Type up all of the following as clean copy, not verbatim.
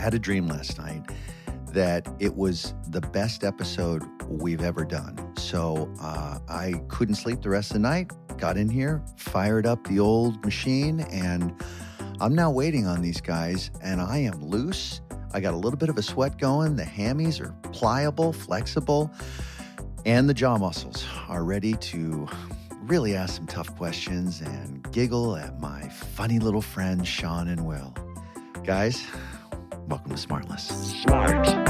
had a dream last night that it was the best episode we've ever done. So I couldn't sleep the rest of the night, got in here, fired up the old machine, and I'm now waiting on these guys, and I am loose. I got a little bit of a sweat going. The hammies are pliable, flexible, and the jaw muscles are ready to really ask some tough questions and giggle at my funny little friends, Sean and Will. Guys, welcome to Smartless. Smartless.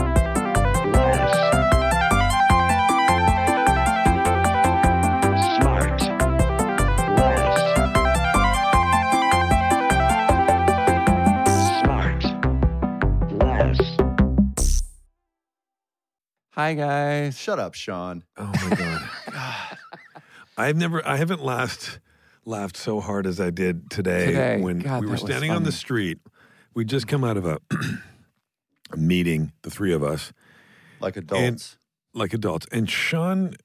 Hi, guys. Shut up, Sean. Oh my God. I haven't laughed so hard as I did today when God, we were that was standing on the funny. street. We'd just come out of a meeting, the three of us, Like adults. like adults. And Sean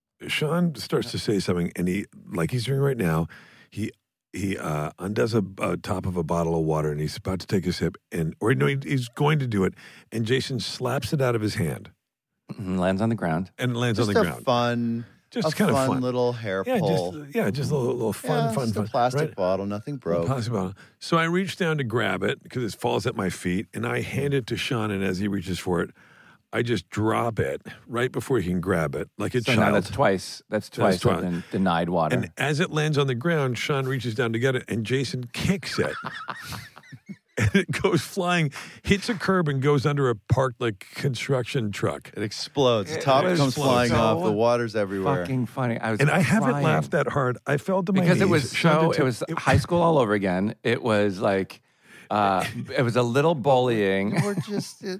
starts to say something, and he, like he's doing right now, he undoes a top of a bottle of water, and he's about to take a sip, he's going to do it, and Jason slaps it out of his hand Lands on the ground. and it lands Just on the a ground. fun, Just a kind of fun fun. little hair Yeah, pull. just a little fun, just fun. a plastic right? bottle, nothing broke. Plastic bottle. So I reach down to grab it because it falls at my feet, and I hand it to Sean, and as he reaches for it, I just drop it right before he can grab it, like a So child. now that's twice. That's twice twice. I've been denied water. And as it lands on the ground, Sean reaches down to get it, and Jason kicks it. And it goes flying, hits a curb, and goes under a parked like construction truck. It explodes. The It top was comes flying so off. The water's everywhere. Fucking funny. I was And I haven't crying. laughed that hard. I fell to my because knees. it was Sean did it was too. high school all over again. It was like it was a little bullying. We're just, It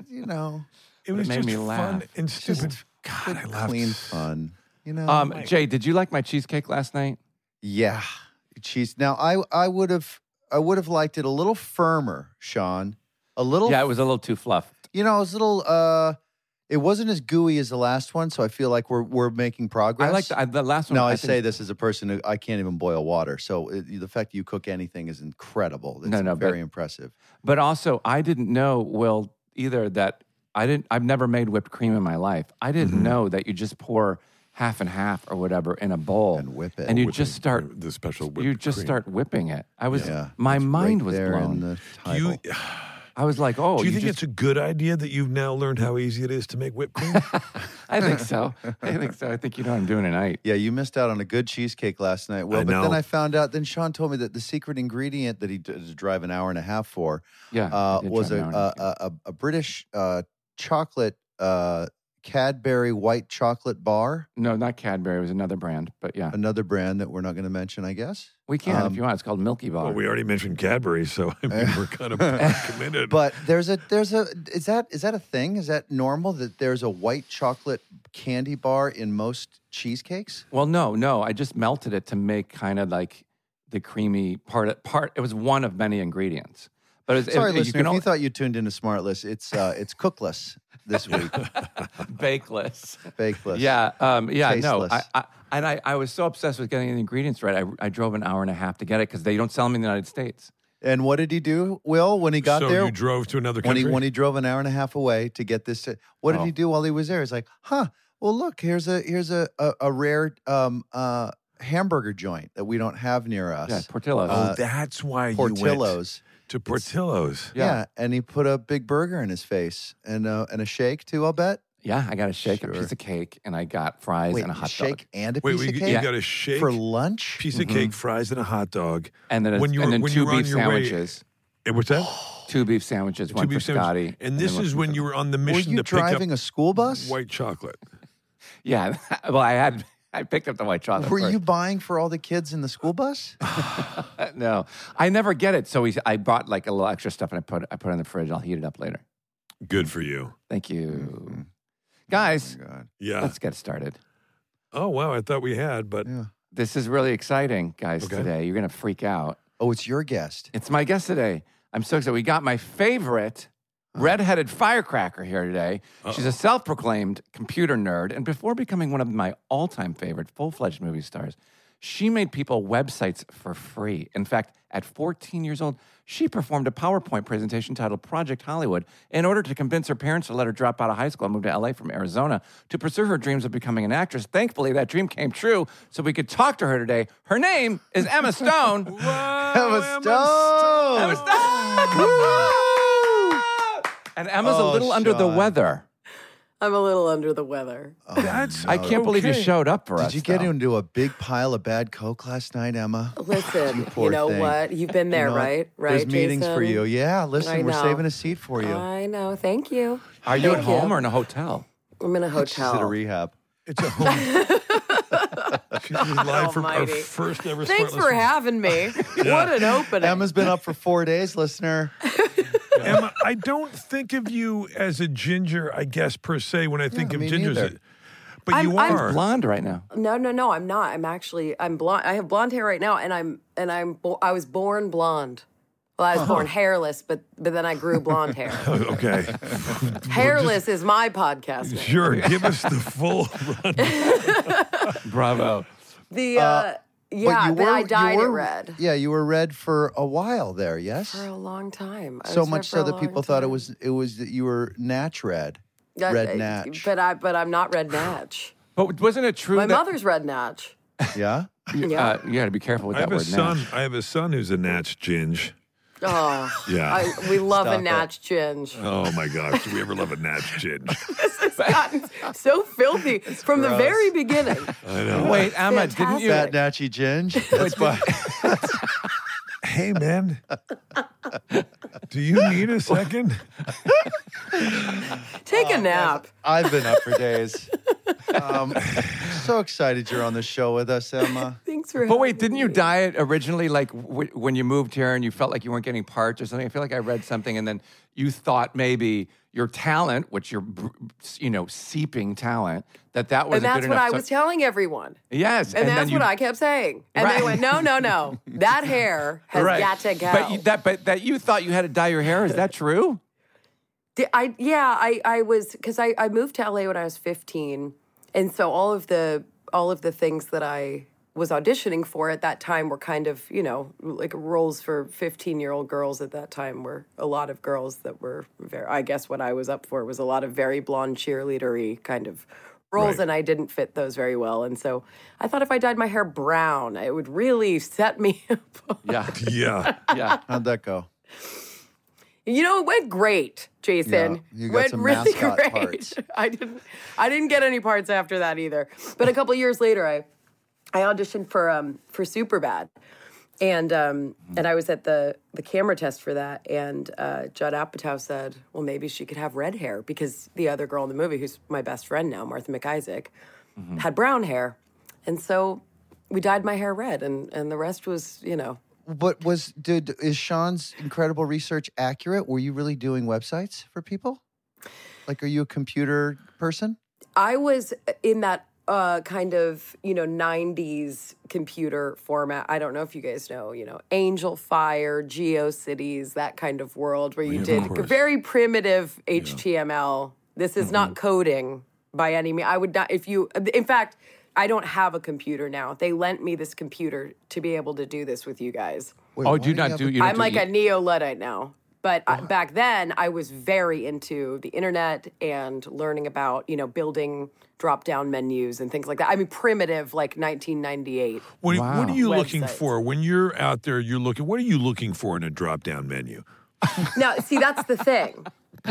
it was made just me fun laugh. and stupid. Just God, I good, laughed. clean fun. Jay, did you like my cheesecake last night? Yeah, cheese. Now I would have liked it a little firmer, Sean. A little. Yeah, it was a little too fluffed. It was a little. It wasn't as gooey as the last one, so I feel like we're making progress. I like the last one. Now I think- say this as a person who I can't even boil water, so the fact that you cook anything is incredible. It's No, very but- impressive. But also, I didn't know, Will, either that I've never made whipped cream in my life. I didn't know that you just pour half and half or whatever in a bowl And whip it. and you Whipping just start. the special. You whipped just cream. start whipping it. I was, Yeah, my it's mind right was there in blown. the Do you, title. I was like, oh, do you think just, it's a good idea that you've now learned how easy it is to make whipped cream? I think so. I think you know what I'm doing tonight. Yeah, you missed out on a good cheesecake last night. Well, I but then know. I found out. Then Sean told me that the secret ingredient that he had to drive an hour and a half for Yeah, I did was try an hour and a half. a British chocolate Cadbury white chocolate bar. No, not Cadbury. It was another brand, but yeah, Another brand that we're not going to mention, I guess. we can if you want. It's called Milky Bar. Well, we already mentioned Cadbury, so I mean, we're kind of committed. But there's a is that a thing? Is that normal that there's a white chocolate candy bar in most cheesecakes? Well, no. I just melted it to make kind of like the creamy part. It was one of many ingredients. But Sorry, you listener, can if only you thought you tuned into Smartless, it's cookless this week. bakeless. Bakeless. Yeah, no. Tasteless. I was so obsessed with getting the ingredients right. I drove an hour and a half to get it because they don't sell them in the United States. And what did he do, Will, when he got so there? you drove to another when country? he drove an hour and a half away to get this. What did Oh. he do while he was there? He's like, well, look, here's a rare hamburger joint that we don't have near us. Yeah, Portillo's. Oh, that's why you went Portillo's. to Portillo's. Yeah. And he put a big burger in his face and a shake too, I'll bet. Yeah, I got a shake, a Sure. piece of cake, and I got fries Wait, and a hot shake dog. and a Wait, piece of you cake got a shake, for lunch? piece of cake, fries, and a hot dog. And then, When you were- when you two were on beef your way- sandwiches. What's that? Two beef sandwiches, one for Scotty. And this then is one when for- you were on the Were mission you to pick up driving a school bus? white chocolate. Yeah, well, I picked up the white chocolate. Were first. you buying for all the kids in the school bus? No, I never get it. So I bought like a little extra stuff and I put it in the fridge. I'll heat it up later. Good for you. Thank you, guys. Oh, God. Yeah. Let's get started. Oh, wow. I thought we had, but Yeah. This is really exciting, guys. Okay. Today you're gonna freak out. Oh, it's your guest. It's my guest today. I'm so excited. We got my favorite redheaded firecracker here today. She's a self-proclaimed computer nerd, and before becoming one of my all-time favorite full-fledged movie stars, She made people websites for free. In fact, at 14 years old, she performed a PowerPoint presentation titled Project Hollywood in order to convince her parents to let her drop out of high school and move to LA from Arizona to pursue her dreams of becoming an actress. Thankfully, that dream came true, so we could talk to her today. Her name is Emma Stone. Emma Stone! Emma Stone! And Emma's a little under the Sean. weather. I'm a little under the weather. That's I can't believe you okay. showed up for us. Did you get though. into a big pile of bad coke last night, Emma? Listen, poor you know thing. what? You've been there, You know what? right? Right. There's meetings for Jason? you. Yeah, listen, I we're know. saving a seat for you. I know. Thank you. Are you at Thank you. home or in a hotel? I'm in a She's at a hotel. rehab. It's a home. She's live from our Almighty. first ever. Thanks Smart for Listeners. having me. What an opening. Emma's been up for 4 days, listener. Emma, I don't think of you as a ginger, I guess, per se, when I think of me gingers. neither. But you I'm are. Blonde right now. No, I'm not. I'm blonde. I have blonde hair right now, and I was born blonde. Well, I was born hairless, but then I grew blonde hair. Okay. Hairless is my podcast name. Sure. Give us the full run. Bravo. Yeah, but I dyed it red Yeah, you were red for a while there, yes? for a long time. I So was red much for so a that long people thought it time. was that you were natch red. Yeah, Red natch. But I'm not red natch. But wasn't it true My that mother's red natch. Yeah? you got to be careful with I that have a word son. natch. I have a son who's a natch ginge. Oh, Yeah. we love Stop a it. natch ginge. Oh my gosh, do we ever love a natch ginge? This has gotten so filthy from the gross. very beginning. I know. Wait, Emma, didn't you? Fat natchy ginge. That's why. Hey man, do you need a second? Take a nap. I've been up for days. So excited you're on the show with us, Emma. Thanks for But wait, having didn't you me. diet originally like when you moved here and you felt like you weren't getting parts or something? I feel like I read something and then you thought maybe your talent, which you're, seeping talent, that And wasn't good that's what enough. I was telling everyone. Yes. And then that's what I kept saying. And Right. they went, no. That hair has Right. got to go. But that you thought you had to dye your hair, is that true? I was, because I moved to LA when I was 15. And so all of the things that I was auditioning for at that time were kind of, like roles for 15-year-old girls at that time were a lot of girls that were I guess what I was up for was a lot of very blonde cheerleader-y kind of roles, Right. and I didn't fit those very well. And so I thought if I dyed my hair brown, it would really set me apart. Yeah. Yeah. Yeah. How'd that go? It went great, Jason. Yeah, you got went some really mascot great. parts. I didn't get any parts after that either. But a couple years later, I auditioned for Superbad, and I was at the camera test for that, and Judd Apatow said, "Well, maybe she could have red hair because the other girl in the movie, who's my best friend now, Martha McIsaac, had brown hair, and so we dyed my hair red, and the rest was, But is Sean's incredible research accurate? Were you really doing websites for people? Like, are you a computer person? I was in that kind of, 90s computer format. I don't know if you guys know, Angel Fire, GeoCities, that kind of world where you Of did course. very primitive HTML. This is not coding by any means. I would not, in fact, I don't have a computer now. They lent me this computer to be able to do this with you guys. Wait, Oh, why do you you not have do a- you don't I'm do like e- a neo-Luddite now. But back then, I was very into the internet and learning about, building drop-down menus and things like that. I mean, primitive, like 1998. What Wow. are you looking Websites. for when you're out there? What are you looking for in a drop-down menu? Now, see, that's the thing.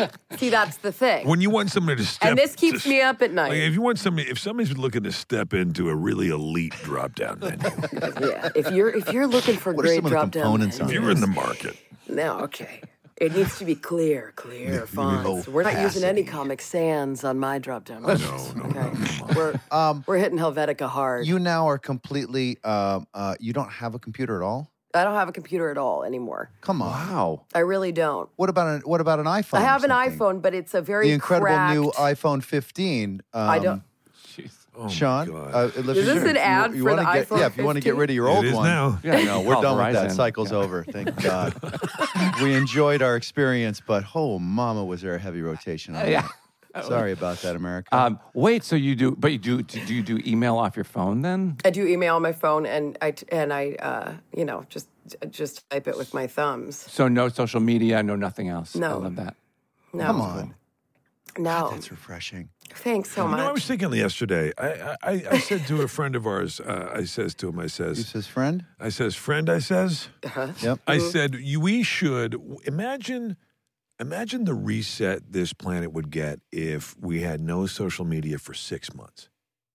When you want somebody to step, And this keeps me up at night. Like if somebody's looking to step into a really elite drop-down menu, Yeah, if you're looking for What are great some of the drop-down components on menus, if you're in the market, no, okay. It needs to be clear fonts. We're not using any Comic Sans on my drop-down menus. Okay. We're hitting Helvetica hard. You now are completely. You don't have a computer at all. I don't have a computer at all anymore. Come on. Wow. I really don't. What about an iPhone? I have or an something? iPhone, but it's a very The incredible cracked, new iPhone 15. I don't. Jeez. oh Sean, my God. is this an ad for the iPhone Yeah, if you want to get 15? rid of your It old is one. now. Yeah, No, we're call done with that. Verizon. Cycle's over. Thank God. We enjoyed our experience, but oh, mama, was there a heavy rotation on Yeah. that. Sorry about that, America. Wait, so you do? But do you do email off your phone then? I do email on my phone, and I just type it with my thumbs. So no social media, no nothing else. No. I love that. No, Come on. no. That's refreshing. Thanks so much. I was thinking yesterday, I said to a friend of ours, I says to him, He says, friend? I says, friend, I says, Yep. I said, we should imagine the reset this planet would get if we had no social media for 6 months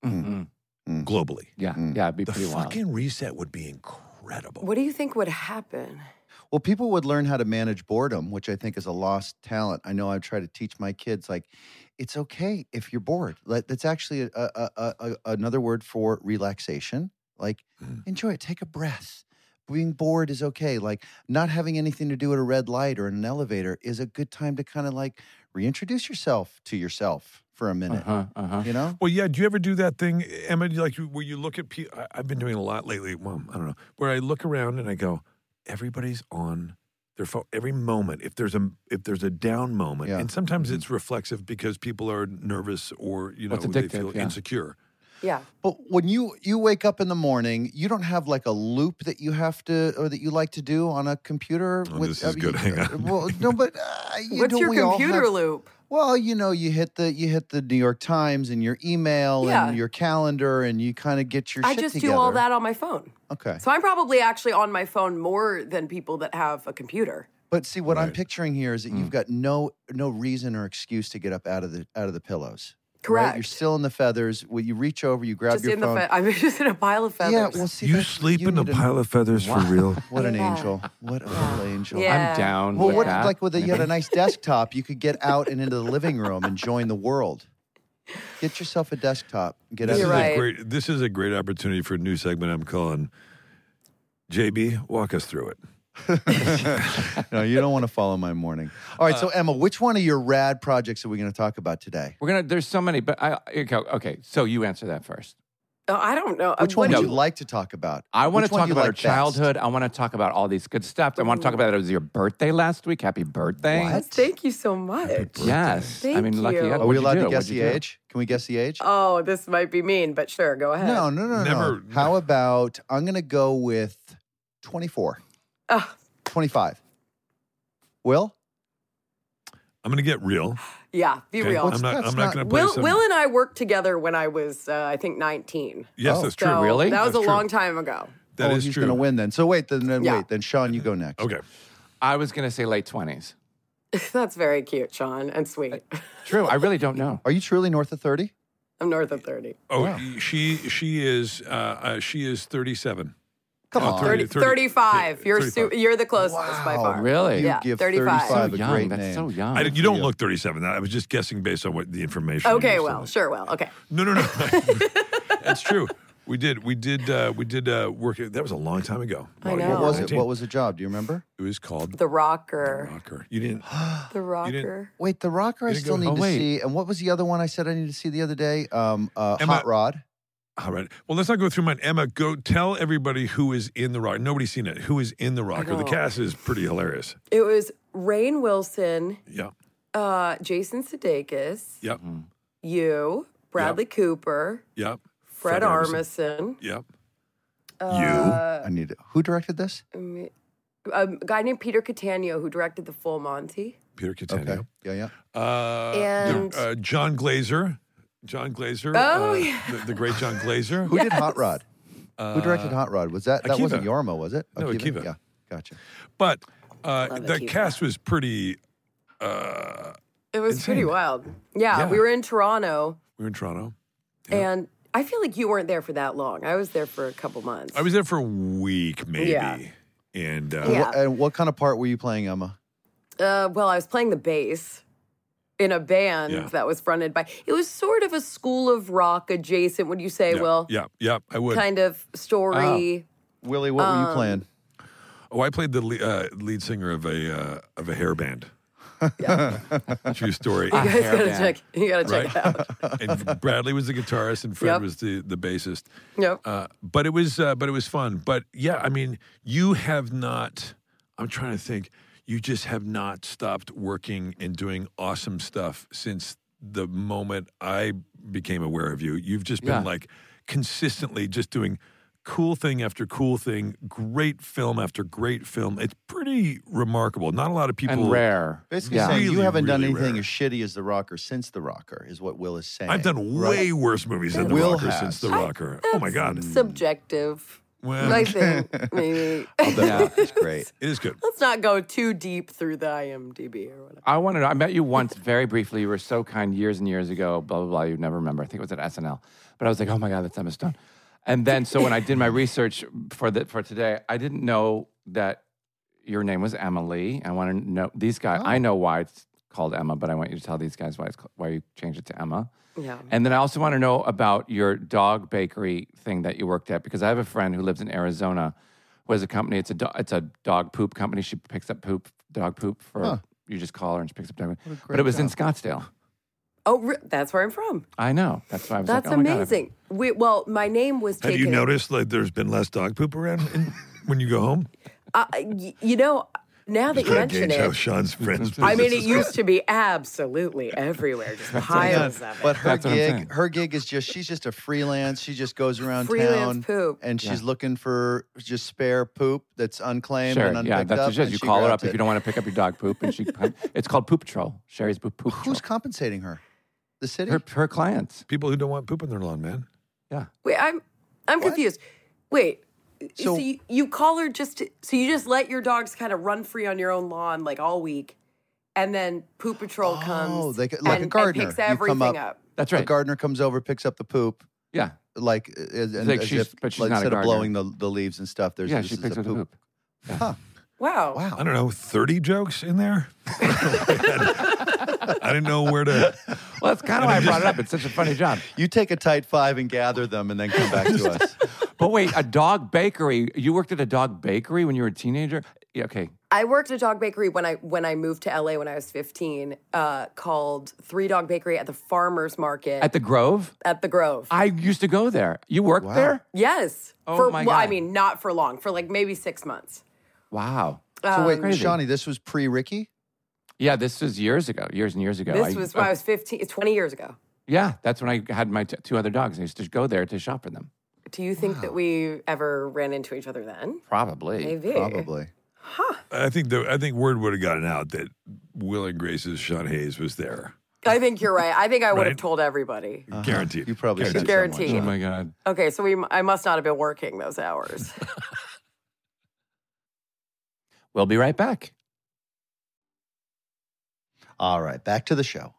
globally. Yeah, it'd be The pretty wild. fucking reset would be incredible. What do you think would happen? Well, people would learn how to manage boredom, which I think is a lost talent. I know I try to teach my kids, like, it's okay if you're bored. That's actually another word for relaxation. Like, enjoy it. Take a breath. Being bored is okay. Like, not having anything to do at a red light or in an elevator is a good time to kind of like reintroduce yourself to yourself for a minute. You know? Well, yeah. Do you ever do that thing, Emma? Like where you look at people? I've been doing a lot lately. Well, I don't know. Where I look around and I go, everybody's on their phone every moment. If there's a down moment, and sometimes it's reflexive because people are nervous or It's they addictive, feel insecure. Yeah. But when you wake up in the morning, you don't have like a loop that you have to or that you like to do on a computer. Oh, this is good. Hang on. Well, no, but What's your computer loop? Well, you hit the New York Times and your email and your calendar, and you kind of get your. I shit just together. do all that on my phone. Okay. So I'm probably actually on my phone more than people that have a computer. But see, what I'm picturing here is that you've got no reason or excuse to get up out of the pillows. Correct. Right? You're still in the feathers. When you reach over, you grab Just your in phone. I'm just in a pile of feathers. Yeah, well, see, You that's- sleep in a need pile of feathers for real? What an Yeah. angel! What a little angel! Yeah. I'm down. Well, with what that. like with you had a nice desktop, you could get out and into the living room and join the world. Get yourself a desktop. Get out. This You're is right. this is a great opportunity for a new segment I'm calling. JB, walk us through it. No, you don't want to follow my morning. All right, so Emma, which one of your rad projects are we going to talk about today? There's so many, but okay. So you answer that first. Oh, I don't know. Which one What would do you like to talk about? I want Which to one talk do you about our like best? childhood. I want to talk about all these good stuff. I want to talk about it was your birthday last week. Happy birthday. What? Thank you so much. Yes. I mean, Thank lucky. you. Are we allowed to guess the age? Can we guess the age? Oh, this might be mean, but sure, go ahead. No. Never- How about I'm going to go with 24, Oh, 25. Will? I'm going to get real. yeah, be Okay? real. What's- I'm not that's going to not- play Will, some. Will and I worked together when I was, I think, 19. Yes, Oh. that's true. So Really? That was That's a true. long time ago. That is he's true. going to win then. So wait, then Yeah. wait. Then Sean, you go next. Okay. I was going to say late 20s. That's very cute, Sean, and sweet. True. I really don't know. Are you truly north of 30? I'm north of 30. Oh, she is 37. Come on. 30, 35. You're 35. you're the closest by Wow. far. Really? You Yeah, give 35. 35 So a young. great That's name. so young. You don't look 37. I was just guessing based on what the information. Okay, you well, said. sure, well, okay. No. That's true. We did work. That was a long time ago. I know. What was it? 19. What was the job? Do you remember? It was called The Rocker. Rocker. You didn't. The Rocker. Wait, The Rocker I didn't still go- need Oh, to wait. see. And what was the other one I said I need to see the other day? Hot Rod. All right. Well, let's not go through mine. Emma, go tell everybody who is in the Rocker. Nobody's seen it. Who is in the Rocker? The know. cast is pretty hilarious. It was Rainn Wilson, Yeah. Jason Sudeikis, Yep. you, Bradley Cooper, Yep. Fred Armisen, Yep. I need it. Who directed this? a guy named Peter Catania who directed The Full Monty. Peter Catania. Yeah. And- John Glazer. John Glazer. Oh, yeah. The great John Glazer. Who did Hot Rod? Who directed Hot Rod? Was that Akiva. wasn't Yorma, was it? No, Akiva. Yeah, gotcha. But the Akiva. cast was pretty. It was pretty Insane. wild. Yeah, Yeah. we were in Toronto, We were in Toronto. and I feel like you weren't there for that long. I was there for a couple months. I was there for a week, maybe. Yeah. And Yeah. And what kind of part were you playing, Emma? Well, I was playing the bass in a band Yeah. that was fronted by. It was sort of a School of Rock adjacent. Would you say, Will? yeah, I would. Kind of story. Willie, what were you playing? Oh, I played the lead singer of a hair band. True story. You guys hair gotta band. check. You gotta check it out. And Bradley was the guitarist, and Fred Yep. was the bassist. Yep. But it was fun. But yeah, I mean, you have not. I'm trying to think. You just have not stopped working and doing awesome stuff since the moment I became aware of you. You've just been like consistently just doing cool thing after cool thing, great film after great film. It's pretty remarkable. Not a lot of people. And rare. Basically saying you Really, haven't done really anything rare. as shitty as The Rocker since The Rocker, is what Will is saying. I've done way worse movies than The Will Rocker has. since The Rocker. Oh my God. Subjective. Well, I think maybe. Yeah, it's great. it is good. Let's not go too deep through the IMDb or whatever. I want to know. I met you once very briefly. You were so kind years and years ago, blah, blah, blah. You'd never remember. I think it was at SNL. But I was like, oh my God, that's Emma Stone. And then, so when I did my research for today, I didn't know that your name was Emily. I want to know these guys. I know why it's called Emma, but I want you to tell these guys why you changed it to Emma. Yeah. And then I also want to know about your dog bakery thing that you worked at, because I have a friend who lives in Arizona who has a company. It's a dog poop company. She picks up dog poop for, you just call her and she picks up dog poop. But it was in Scottsdale. Oh, that's where I'm from. I know. That's why I was That's like, oh my God. amazing. Well, my name was Have taken. you noticed like there's been less dog poop around when you go home? You know, now that you Trying to mention gauge how it, Sean's friends. I mean, it business is used to be absolutely everywhere, just piles of it. But her That's what I'm saying. gig is she's just a freelance. She just goes around Freelance town poop. and she's looking for just spare poop that's unclaimed Sure, and unpicked yeah, that's up. what she and does. You she call her grabs up if you don't want to pick up your dog poop, and it's called Poop Patrol. Sherry's Poop Patrol. Who's compensating her? The city? her clients? people who don't want poop in their lawn, man. Yeah. Wait, I'm confused. Wait, so you call her so you just let your dogs kind of run free on your own lawn like all week, and then Poop Patrol comes like and, a gardener. and picks You come everything up- up. That's A right. gardener comes over, picks up the poop, Yeah. like, Like but she's not a instead of gardener. blowing the leaves and stuff. There's Yeah, this she is picks a up the poop. Huh. Wow. Wow. I don't know, 30 jokes in there? I didn't know where to. Well, that's kind of why I brought it up. It's such a funny job. You take a tight five and gather them and then come back to us. But wait, a dog bakery. You worked at a dog bakery when you were a teenager? Yeah, okay. I worked at a dog bakery when I moved to LA when I was 15, called Three Dog Bakery at the Farmers Market At the Grove? at the Grove. I used to go there. You worked there? Yes. Oh, my Well, I God. mean, not for long, for like maybe 6 months. Wow. So wait, Crazy. Shawnee, this was pre-Ricky? Yeah, this was years and years ago. This was when I was 15, 20 years ago. Yeah, that's when I had my two other dogs. I used to go there to shop for them. Do you think that we ever ran into each other then? Probably. Maybe. Probably. I think word would have gotten out that Will and Grace's Sean Hayes was there. I think you're right. I think I would have Right? told everybody. Guaranteed. You probably said Guaranteed. Oh, my God. Okay, so I must not have been working those hours. We'll be right back. All right, back to the show.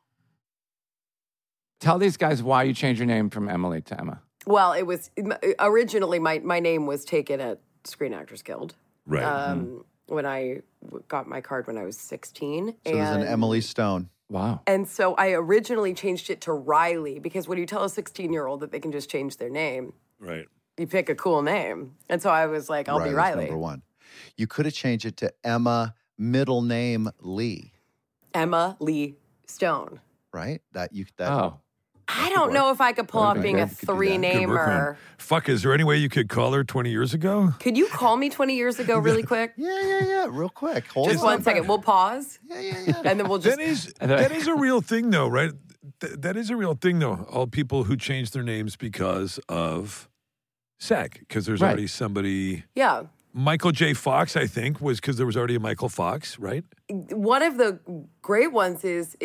Tell these guys why you changed your name from Emily to Emma. Well, it was originally my name was taken at Screen Actors Guild. Right. When I got my card when I was 16. So there's an Emily Stone. Wow. And so I originally changed it to Riley because when you tell a 16-year-old that they can just change their name, right. you pick a cool name. And so I was like, I'll be Riley's Riley. Number one. You could have changed it to Emma, middle name Lee, Emma Lee Stone. right? Oh. I don't know if I could pull off being a You could do that. three Good work, man. namer. Fuck, is there any way you could call her 20 years ago? Could you call me 20 years ago really quick? Yeah. Real quick. Hold Just on. 1 second. We'll pause. Yeah. And then we'll just. That is a real thing, though, right? That is a real thing, though. All people who change their names because of SAG, because there's Right. already somebody. Yeah. Michael J. Fox, I think, was because there was already a Michael Fox, right? One of the great ones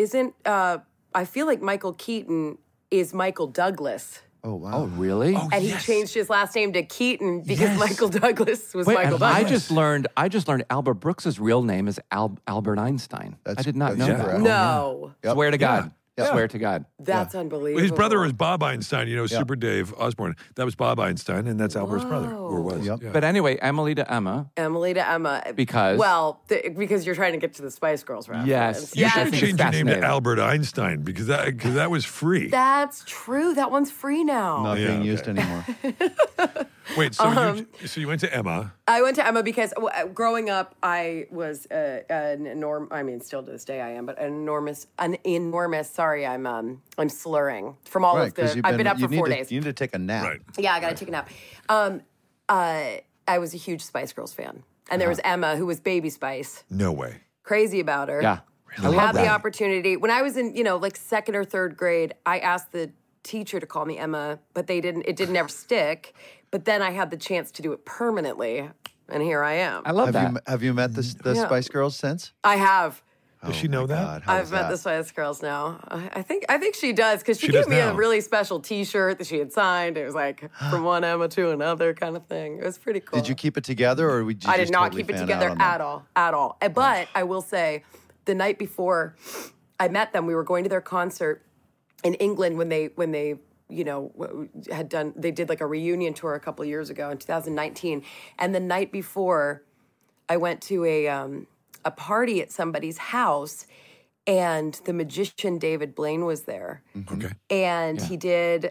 I feel like Michael Keaton is Michael Douglas. Oh, wow. Oh, really? And he changed his last name to Keaton because Michael Douglas was Wait, Michael and Douglas. I just learned Albert Brooks's real name is Albert Einstein. I did not know that's that. correct. No. Yep. Swear to God. Yeah. Swear to God. That's unbelievable. His brother was Bob Einstein, Super Dave Osborne. That was Bob Einstein, and that's Albert's brother, or was. Yep. Yeah. But anyway, Emily to Emma. Emily to Emma. Because? Well, because you're trying to get to the Spice Girls reference. Yes. You Yes. should have think changed it's your name to fascinating. Albert Einstein because that was free. That's true. That one's free now. Not Yeah, being okay. used anymore. Wait, so you went to Emma. I went to Emma because growing up, I was an enormous. I mean, still to this day, I am, but an enormous. Sorry, I'm slurring from all Right, of because the. I've been up for 4 days. You need to take a nap. Right. Yeah, I got to take a nap. I was a huge Spice Girls fan, and there was Emma, who was Baby Spice. No way. Crazy about her. Yeah. I love had the that. opportunity. When I was in, like second or third grade, I asked the teacher to call me Emma, but it didn't ever stick. But then I had the chance to do it permanently, and here I am. I love that. Have you met the Yeah. Spice Girls since? I have. Does she know that? God, how I've was met that? the Spice Girls now. I think she does because she She gave does me a now. really special T-shirt that she had signed. It was like from one Emma to another kind of thing. It was pretty cool. Did you keep it together, or did you I did just not totally keep it fan together out on that? at all. But I will say, the night before I met them, we were going to their concert in England when they they did like a reunion tour a couple of years ago in 2019. And the night before, I went to a party at somebody's house, and the magician David Blaine was there. Okay. And he did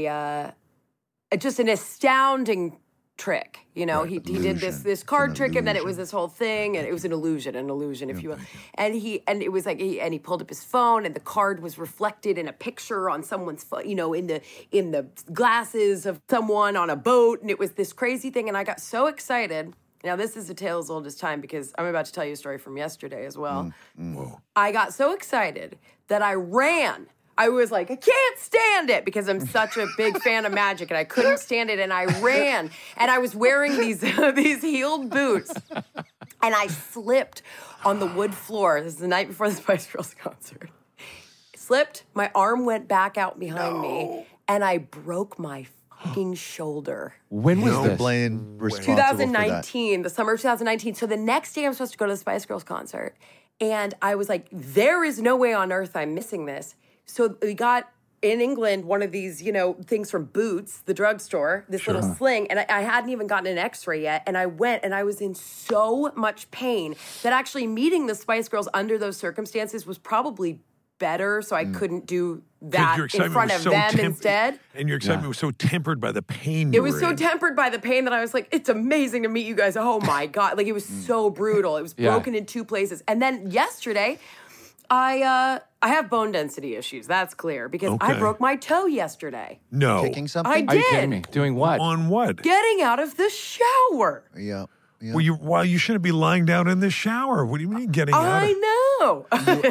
just an astounding trick. He did this card trick, and then it was this whole thing, and it was an illusion, if you will. And it was like he pulled up his phone, and the card was reflected in a picture on someone's phone, in the glasses of someone on a boat, and it was this crazy thing, and I got so excited. Now, this is a tale as old as time because I'm about to tell you a story from yesterday as well. Whoa. I got so excited that I ran. I was like, I can't stand it because I'm such a big fan of magic, and I couldn't stand it. And I ran, and I was wearing these heeled boots, and I slipped on the wood floor. This is the night before the Spice Girls concert. Slipped, my arm went back out behind me, and I broke my fucking shoulder. When was this? Blaine responsible for that? 2019, the summer of 2019. So the next day I'm supposed to go to the Spice Girls concert. And I was like, there is no way on earth I'm missing this. So we got in England one of these, things from Boots, the drugstore, this little sling. And I hadn't even gotten an x-ray yet. And I went, and I was in so much pain that actually meeting the Spice Girls under those circumstances was probably better. So I couldn't do that Your in excitement front was of so them instead. And your excitement was so tempered by the pain It was so tempered by the pain that I was like, it's amazing to meet you guys. Oh my God. Like, it was so brutal. It was broken in two places. And then yesterday, I have bone density issues. That's clear because I Okay. broke my toe yesterday. No. Kicking something? I Are you did. kidding me? Doing what? On what? Getting out of the shower. Yeah. Well, you shouldn't be lying down in the shower. What do you mean getting out? I know.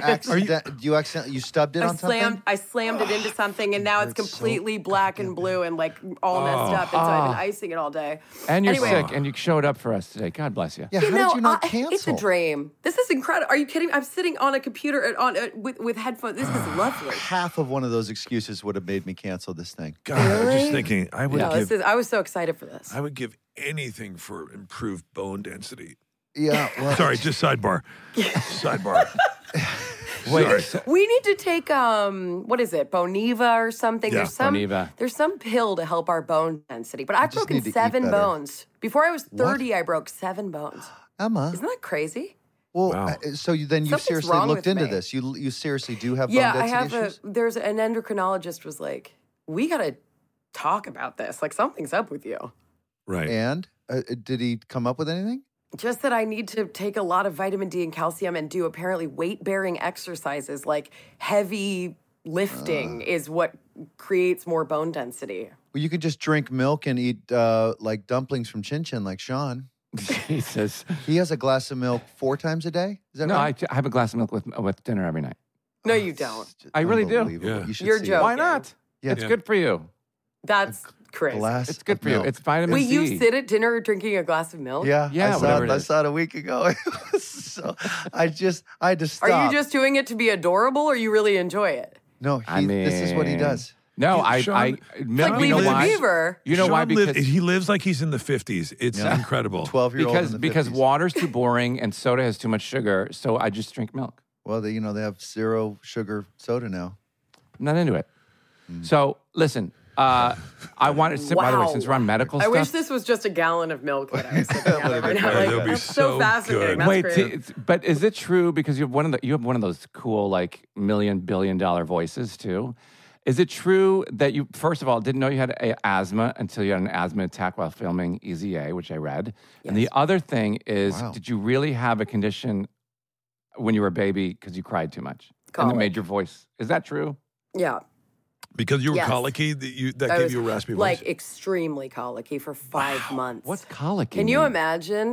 You stubbed it on something? I slammed it into something, and now it's hurts so completely black and blue and like all messed up. And so I've been icing it all day. And you're Anyway. sick, and you showed up for us today. God bless you. Yeah, how did you not cancel? It's a dream. This is incredible. Are you kidding? I'm sitting on a computer with headphones. This is lovely. Half of one of those excuses would have made me cancel this thing. God, I was just thinking I would No, I was so excited for this. I would give anything for improved bone density. Yeah. Well, Sorry, just sidebar. Sidebar. Wait, Sorry. We need to take what is it, Boniva or something? Yeah, Boniva. There's some pill to help our bone density. But I've just broken need to eat 7 better. bones. Before I was 30, I broke 7 bones. Emma. Isn't that crazy? Well, Wow. so then you Something's seriously wrong looked with into me. this. You seriously do have Yeah, bone I density have issues? there's an endocrinologist was like, we got to talk about this. Like, something's up with you. Right. And did he come up with anything? Just that I need to take a lot of vitamin D and calcium and do apparently weight-bearing exercises, like heavy lifting is what creates more bone density. Well, you could just drink milk and eat like dumplings from Chin Chin, like Sean. Jesus. He has a glass of milk 4 times a day. Is that No, right? I have a glass of milk with dinner every night. No, you don't. It's just I really do. unbelievable. Yeah. You should You're see it. joking. Why not? Yeah. It's good for you. That's crazy. Glass It's good of for you. milk. It's vitamin Wait, C. you sit at dinner drinking a glass of milk? Yeah, Yeah, I whatever it is. saw it a week ago. It was so I had to stop. Are you just doing it to be adorable or you really enjoy it? No, this is what he does. No, Sean, milk, Like you know Leave the why? Beaver. You know why? Sean Because he lives like he's in the 50s. It's incredible. 12-year-old because water's too boring and soda has too much sugar, so I just drink milk. Well, they have 0 sugar soda now. I'm not into it. So listen, I wanted to, by the way, Wow. since we're on medical I stuff. wish this was just a gallon of milk that I was sipping out of right now. great. Like, That'd be that's so fascinating. good. That's Wait, great. but is it true because you have one of those cool like $1 million, billion voices too? Is it true that you first of all didn't know you had asthma until you had an asthma attack while filming Easy A, which I read? And the other thing is, Wow. did you really have a condition when you were a baby because you cried too much and Colic. it made your voice? Is that true? Yeah. Because you were Yes. colicky, that I gave was, you a raspy voice. like extremely colicky for 5 months. What's colic? Can you imagine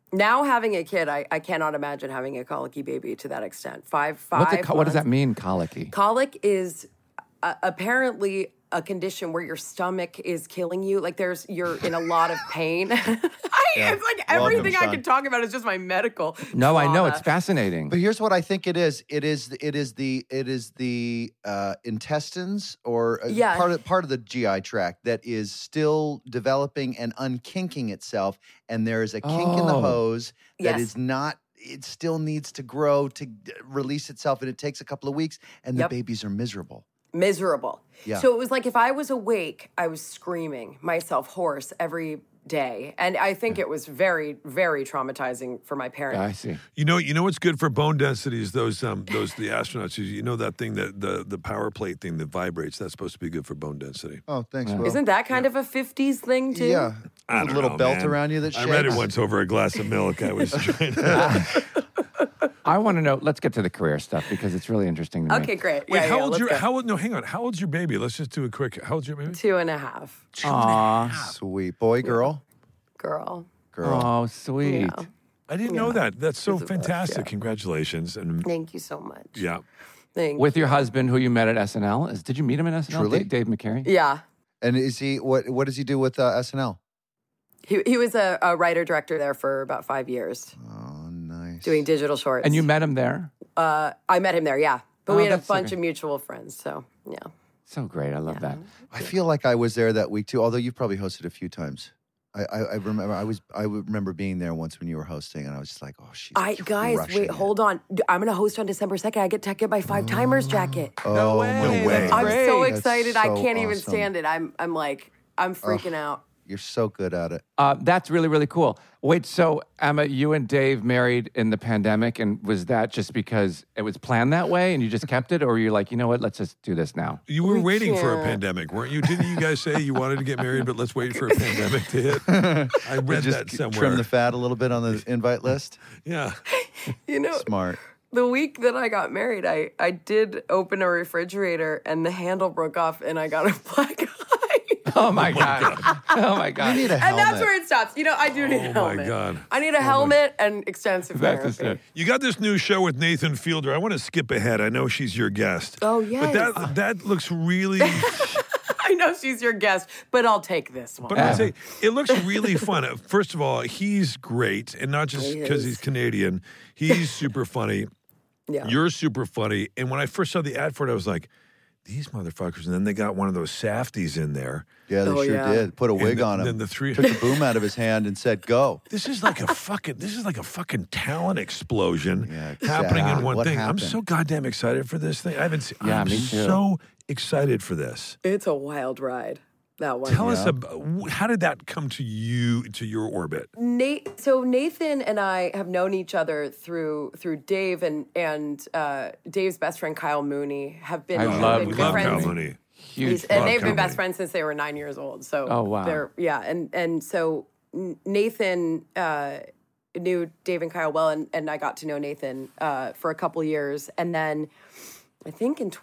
Now having a kid, I cannot imagine having a colicky baby to that extent. Five What does months. that mean, colicky? Colic is apparently a condition where your stomach is killing you. Like you're in a lot of pain. It's like everything I Sean. can talk about is just my medical. No, I know. trauma. It's fascinating. But here's what I think it is. It is the intestines or Yeah. part of the GI tract that is still developing and unkinking itself, and there is a kink in the Oh. hose that Yes. is not. It still needs to grow to release itself, and it takes a couple of weeks, and the Yep. babies are miserable. Miserable. Yeah. So it was like if I was awake, I was screaming myself hoarse every day. And I think it was very, very traumatizing for my parents. I see. You know what's good for bone density is those the astronauts use. You know that thing that the power plate thing that vibrates. That's supposed to be good for bone density. Oh, thanks, Will. Isn't that kind of a 50s thing too? Yeah, I a don't little know, belt man. around you that I shakes. read it once over a glass of milk. I was trying to. I want to know. Let's get to the career stuff because it's really interesting to me. Okay, great. Wait, Yeah, how yeah, old's let's your? go. No, hang on. How old's your baby? Let's just do a quick. How old's your baby? 2.5. Aw. Sweet boy, girl. Girl. Oh, sweet. Yeah. I didn't know that. That's so It's a blast, fantastic. yeah. Congratulations. And Thank you so much. yeah. Thank With your husband, who you met at SNL, did you meet him at SNL? Truly? Dave McCary. Yeah. And is he what does he do with SNL? He was a writer-director there for about 5 years, Oh, nice. doing digital shorts. And you met him there. I met him there, yeah. But Oh, we had a that's so bunch good. of mutual friends, so yeah. So great. I love that. I feel like I was there that week too. Although you've probably hosted a few times. I remember I remember being there once when you were hosting, and I was just like, oh, she's Guys, crushing wait, it. hold on. I'm going to host on December 2nd. I get to get my 5 timers jacket. Oh, No way. no way. That's I'm great. so That's excited. I so can't even awesome. stand it. I'm freaking out. You're so good at it. That's really, really cool. Wait, so Emma, you and Dave married in the pandemic, and was that just because it was planned that way and you just kept it? Or were you like, you know what, let's just do this now? You were We waiting for a can't. pandemic, weren't you? Didn't you guys say you wanted to get married, but let's wait for a pandemic to hit? I read Just that somewhere. trim the fat a little bit on the invite list. Yeah. You know, Smart. the week that I got married, I did open a refrigerator and the handle broke off and I got a black eye. Oh my God. Oh my You God. need a And helmet. that's where it stops. You know, I do need a Oh, my helmet. God. I need a helmet and extensive That's just therapy. it. You got this new show with Nathan Fielder. I want to skip ahead. I know she's your guest. Oh, But yes. that looks really. I know she's your guest, but I'll take this one. But I say it looks really fun. First of all, he's great, and not just He because is. he's Canadian. He's super funny. Yeah. You're super funny. And when I first saw the ad for it, I was like, these motherfuckers. And then they got one of those safties in there. Yeah, they Oh, sure yeah. did. Put a wig on him. Then the three. Took the boom out of his hand and said, "Go." This is like a fucking talent explosion Yeah, happening in exactly. one What thing. happened? I'm so goddamn excited for this thing. I haven't seen. Yeah, I'm me too. so excited for this. It's a wild ride, that one. Tell us about how did that come to your orbit? So Nathan and I have known each other through Dave and Dave's best friend Kyle Mooney have been I have love been We good love friends. Kyle Mooney. Huge. And Love they've been Kyle best Mooney. friends since they were 9 years old. So Oh, wow. and so Nathan knew Dave and Kyle well, and I got to know Nathan for a couple years, and then I think in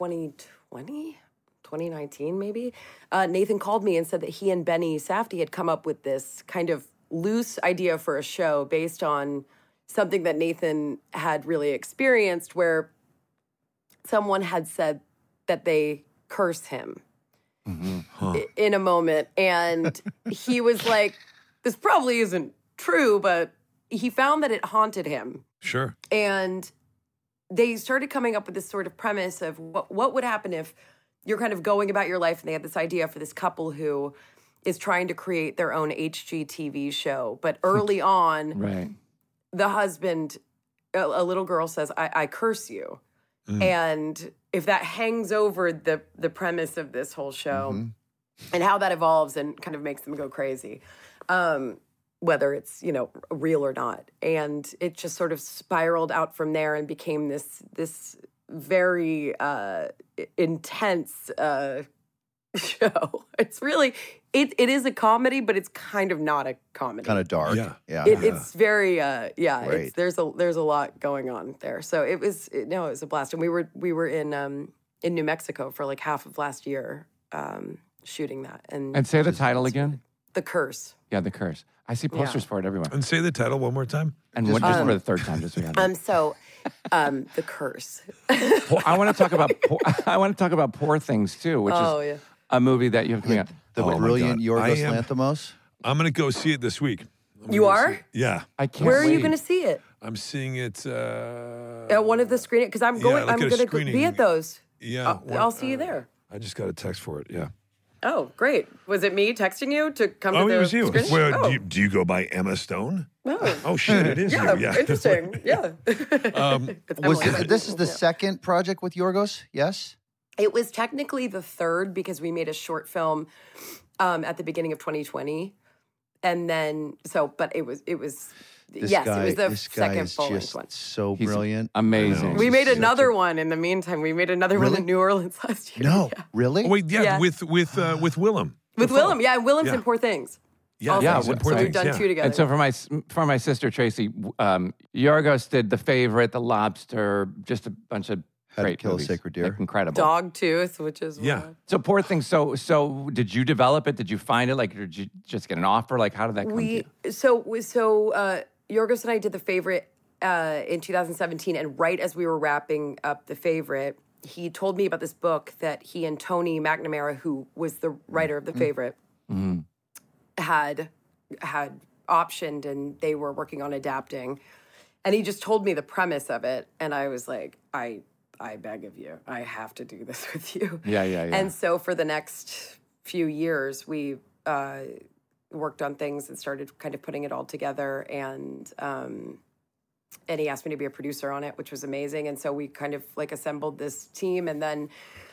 2019 maybe, Nathan called me and said that he and Benny Safdie had come up with this kind of loose idea for a show based on something that Nathan had really experienced, where someone had said that they curse him in a moment. And he was like, this probably isn't true, but he found that it haunted him. Sure. And they started coming up with this sort of premise of what would happen if you're kind of going about your life and they had this idea for this couple who is trying to create their own HGTV show. But early on, Right. the husband, a little girl says, I curse you. And if that hangs over the premise of this whole show and how that evolves and kind of makes them go crazy, whether it's, real or not. And it just sort of spiraled out from there and became this very intense show. It's really, it is a comedy, but it's kind of not a comedy. Kind of dark. Yeah. Yeah. It's very Great. there's a lot going on there. So it was a blast. And we were in New Mexico for like half of last year shooting that. And say the title again. The Curse. Yeah, The Curse. I see posters for it everywhere. And say the title one more time. And just for the third time, just so we have it. The Curse. I want to talk about Poor Things too, which is a movie that you have coming out. The brilliant Yorgos Lanthimos. I'm going to go see it this week. You are? Yeah. I can't. Where are you wait. going to see it? I'm seeing it. At one of the screenings? Because I'm going. like I'm at a going to screening. be at those. Yeah. I'll see you there. I just got a text for it. Yeah. Oh, great. Was it me texting you to come to Oh, the it was you. screening? Well, Oh. do you go by Emma Stone? No. Oh, shit, it is Yeah, you. Yeah. interesting. Yeah. This is the second project with Yorgos? Yes? It was technically the third because we made a short film at the beginning of 2020. And then, but it was it was the second full-length just one. so He's brilliant. amazing. We made another one in the meantime. We made another one in New Orleans last year. No, Yeah. really? Oh, wait, yeah, Yeah. with Willem. With Willem. Yeah, and Willem's Yeah. in Poor Things. Yeah, Also. yeah, it's so important We've done things, two together. And so for my sister Tracy, Yorgos did The Favorite, The Lobster, just a bunch of How to great Kill a movies. Sacred Deer. Like, incredible. Dogtooth, which is Yeah. wild. So Poor Things. So did you develop it? Did you find it? Like, did you just get an offer? Like, how did that come to you? Yorgos and I did The Favorite in 2017, and right as we were wrapping up The Favorite, he told me about this book that he and Tony McNamara, who was the writer of The Favorite, had optioned, and they were working on adapting. And he just told me the premise of it, and I was like, I beg of you, I have to do this with you. Yeah. And so for the next few years, we worked on things and started kind of putting it all together. And he asked me to be a producer on it, which was amazing. And so we kind of like assembled this team. And then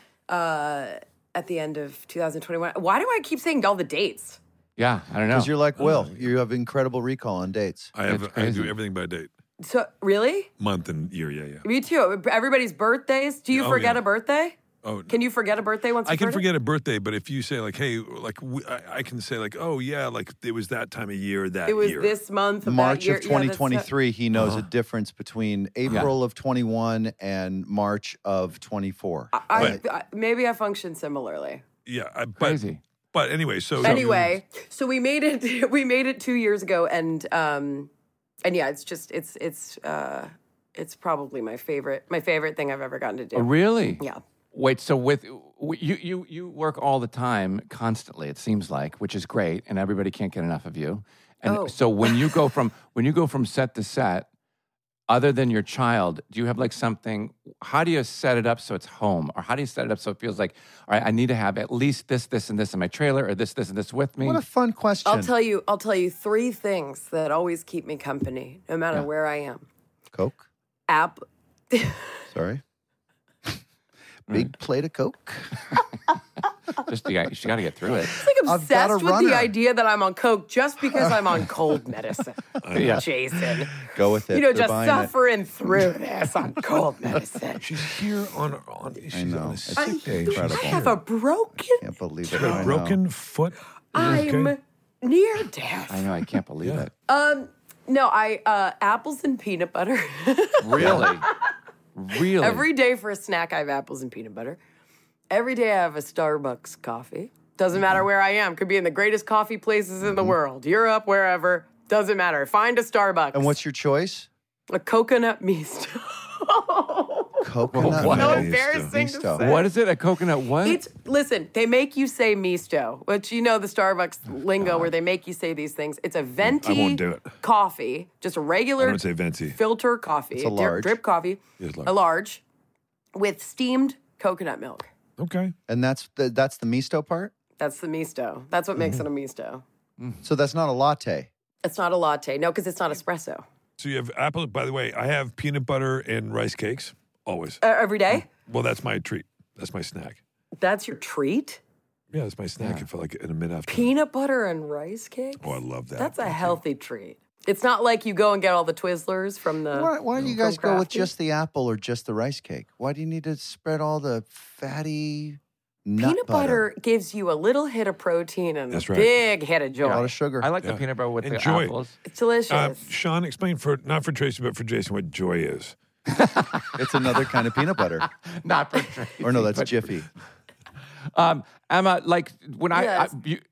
at the end of 2021, why do I keep saying all the dates? Yeah, I don't know. Because you're like Will. You have incredible recall on dates. I do crazy. everything by date. So really? Month and year, yeah. Me too. Everybody's birthdays. Do you Oh, forget yeah. a birthday? Oh, Can you forget a birthday once I you've can heard it? forget a birthday, but if you say like, hey, like I can say like, oh yeah, like it was that time of year that It was year. this month of March that year. of 2023, he knows a difference between April of 21 and March of 24. Maybe I function similarly. Yeah, Crazy. But anyway, so Anyway, so we made it. We made it 2 years ago, and yeah, it's probably my favorite thing I've ever gotten to do. Oh, really? Yeah. Wait, so you work all the time, constantly. It seems like, which is great, and everybody can't get enough of you. And so when you go from set to set, other than your child, do you have like something? How do you set it up so it's home, or how do you set it up so it feels like, all right, I need to have at least this, and this in my trailer, or this, and this with me? What a fun question. I'll tell you 3 things that always keep me company, no matter where I am. Coke? Sorry. Big plate of Coke. Just you got to get through it. I'm I've got a obsessed with runner. the idea that I'm on Coke just because I'm on cold medicine. Yeah. Jason. Go with it. You know, They're just buying it. suffering through this on cold medicine. she's here on she's know. on a It's sick day. incredible. I have a broken. Can't believe it. She's I got a know. broken foot. I'm Okay. near death. I know, I can't believe it. No, apples and peanut butter. Really? Really? Every day for a snack, I have apples and peanut butter. Every day I have a Starbucks coffee. Doesn't matter where I am. Could be in the greatest coffee places in the world. Europe, wherever. Doesn't matter. Find a Starbucks. And what's your choice? A coconut misto. Coconut. What? So Misto. embarrassing to Misto. say. What is it? A coconut what? Listen, they make you say misto, which you know the Starbucks lingo where they make you say these things. It's a venti I won't do it. coffee, just a I regular don't say venti. filter coffee, It's a large. drip coffee, It's large. a large, with steamed coconut milk. Okay. And that's the misto part? That's the misto. That's what makes it a misto. So that's not a latte. It's not a latte. No, because it's not espresso. So you have apple. By the way, I have peanut butter and rice cakes always. Every day? Well, that's my treat. That's my snack. That's your treat? Yeah, that's my snack. If I like in a mid-afternoon. Peanut butter and rice cakes? Oh, I love that. That's a healthy treat. It's not like you go and get all the Twizzlers from the... Why do you from guys go with Crafty. just the apple or just the rice cake? Why do you need to spread all the fatty nut Peanut butter gives you a little hit of protein and That's a right. big hit of joy. A lot of sugar. I like the peanut butter with the Enjoy. apples. It's delicious. Sean, explain not for Tracy, but for Jason what joy is. It's another kind of peanut butter. Not for Tracy, Or no, that's but- Jiffy. Emma, like when Yes.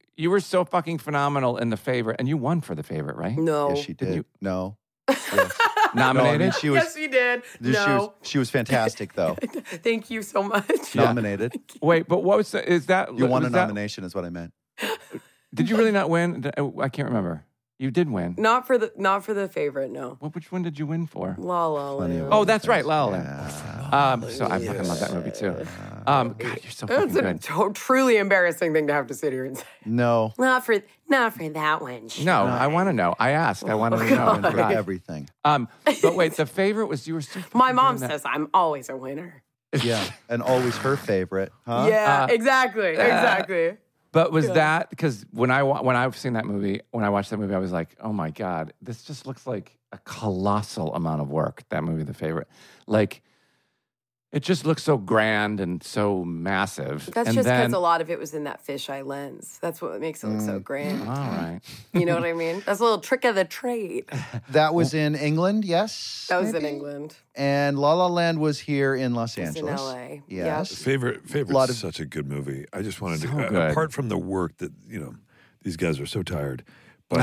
you were so fucking phenomenal in The Favorite, and you won for The Favorite, right? No. Yes, she did. you- No. Yes. Nominated? No, I mean, she was. Yes, you did. No. She was fantastic, though. Thank you so much. Nominated. Wait, but what was is that? You won a was that- nomination, is what I meant. Did you really not win? I can't remember. You did win. Not for the favorite, no. Which one did you win for? La La Plenty Land. of Oh, that's right, La La Land. Yeah. So I fucking love that movie too. God, you're so fucking It's a good. truly embarrassing thing to have to sit here and say. No. Not for that one. No, I want to know. I asked. I wanted to know. I went for God. everything. But wait, The Favorite was you were so My fucking mom good in that. says I'm always a winner. Yeah. And always her favorite. Huh? Yeah, exactly. But was that because when I've seen that movie, when I watched that movie, I was like, oh my God, this just looks like a colossal amount of work. That movie, The Favorite, like it just looks so grand and so massive. That's and just because then, a lot of it was in that fisheye lens. That's what makes it look so grand. all right. You know what I mean? That's a little trick of the trade. That was in England, yes? That was in maybe? England. And La La Land was here in Los It's in Angeles. LA. Yes. Favorite's Lot of- such a good movie. I just wanted So to, good. apart from the work that, these guys are so tired, but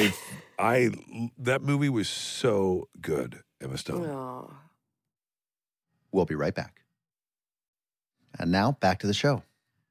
that movie was so good, Emma Stone. Oh. We'll be right back. And now back to the show.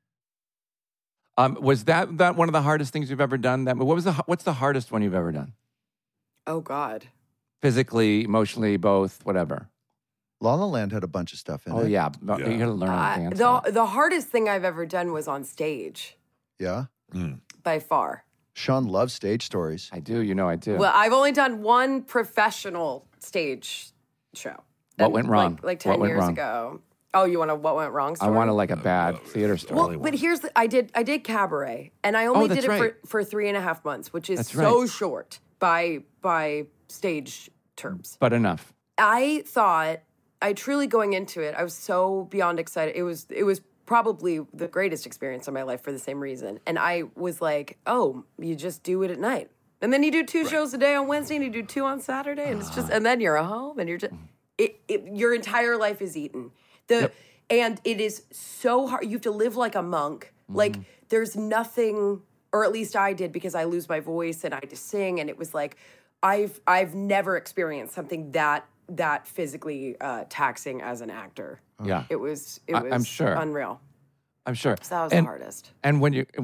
Was that one of the hardest things you've ever done? What's the hardest one you've ever done? Oh God. Physically, emotionally, both, whatever. La La Land had a bunch of stuff in Oh it. yeah, but you got to learn how to dance. The hardest thing I've ever done was on stage, Yeah. by far. Sean loves stage stories. I do. You know I do. Well, I've only done one professional stage show. What And, went wrong? Like What 10 went years wrong? ago. Oh, you want a what went wrong I story? want a bad theater story. Well, but here's I did cabaret, and I only that's did it right. for 3.5 months, which is That's so right. short by stage terms. But enough. I truly going into it, I was so beyond excited. It was probably the greatest experience of my life for the same reason. And I was like, oh, you just do it at night. And then you do 2 shows a day on Wednesday and you do 2 on Saturday. And it's just, and then you're home and you're just, your entire life is eaten. And it is so hard. You have to live like a monk. Like there's nothing, or at least I did, because I lose my voice and I had to sing. And it was like, I've never experienced something that physically taxing as an actor. Yeah. It was I'm sure. unreal. I'm sure. So that was the hardest. And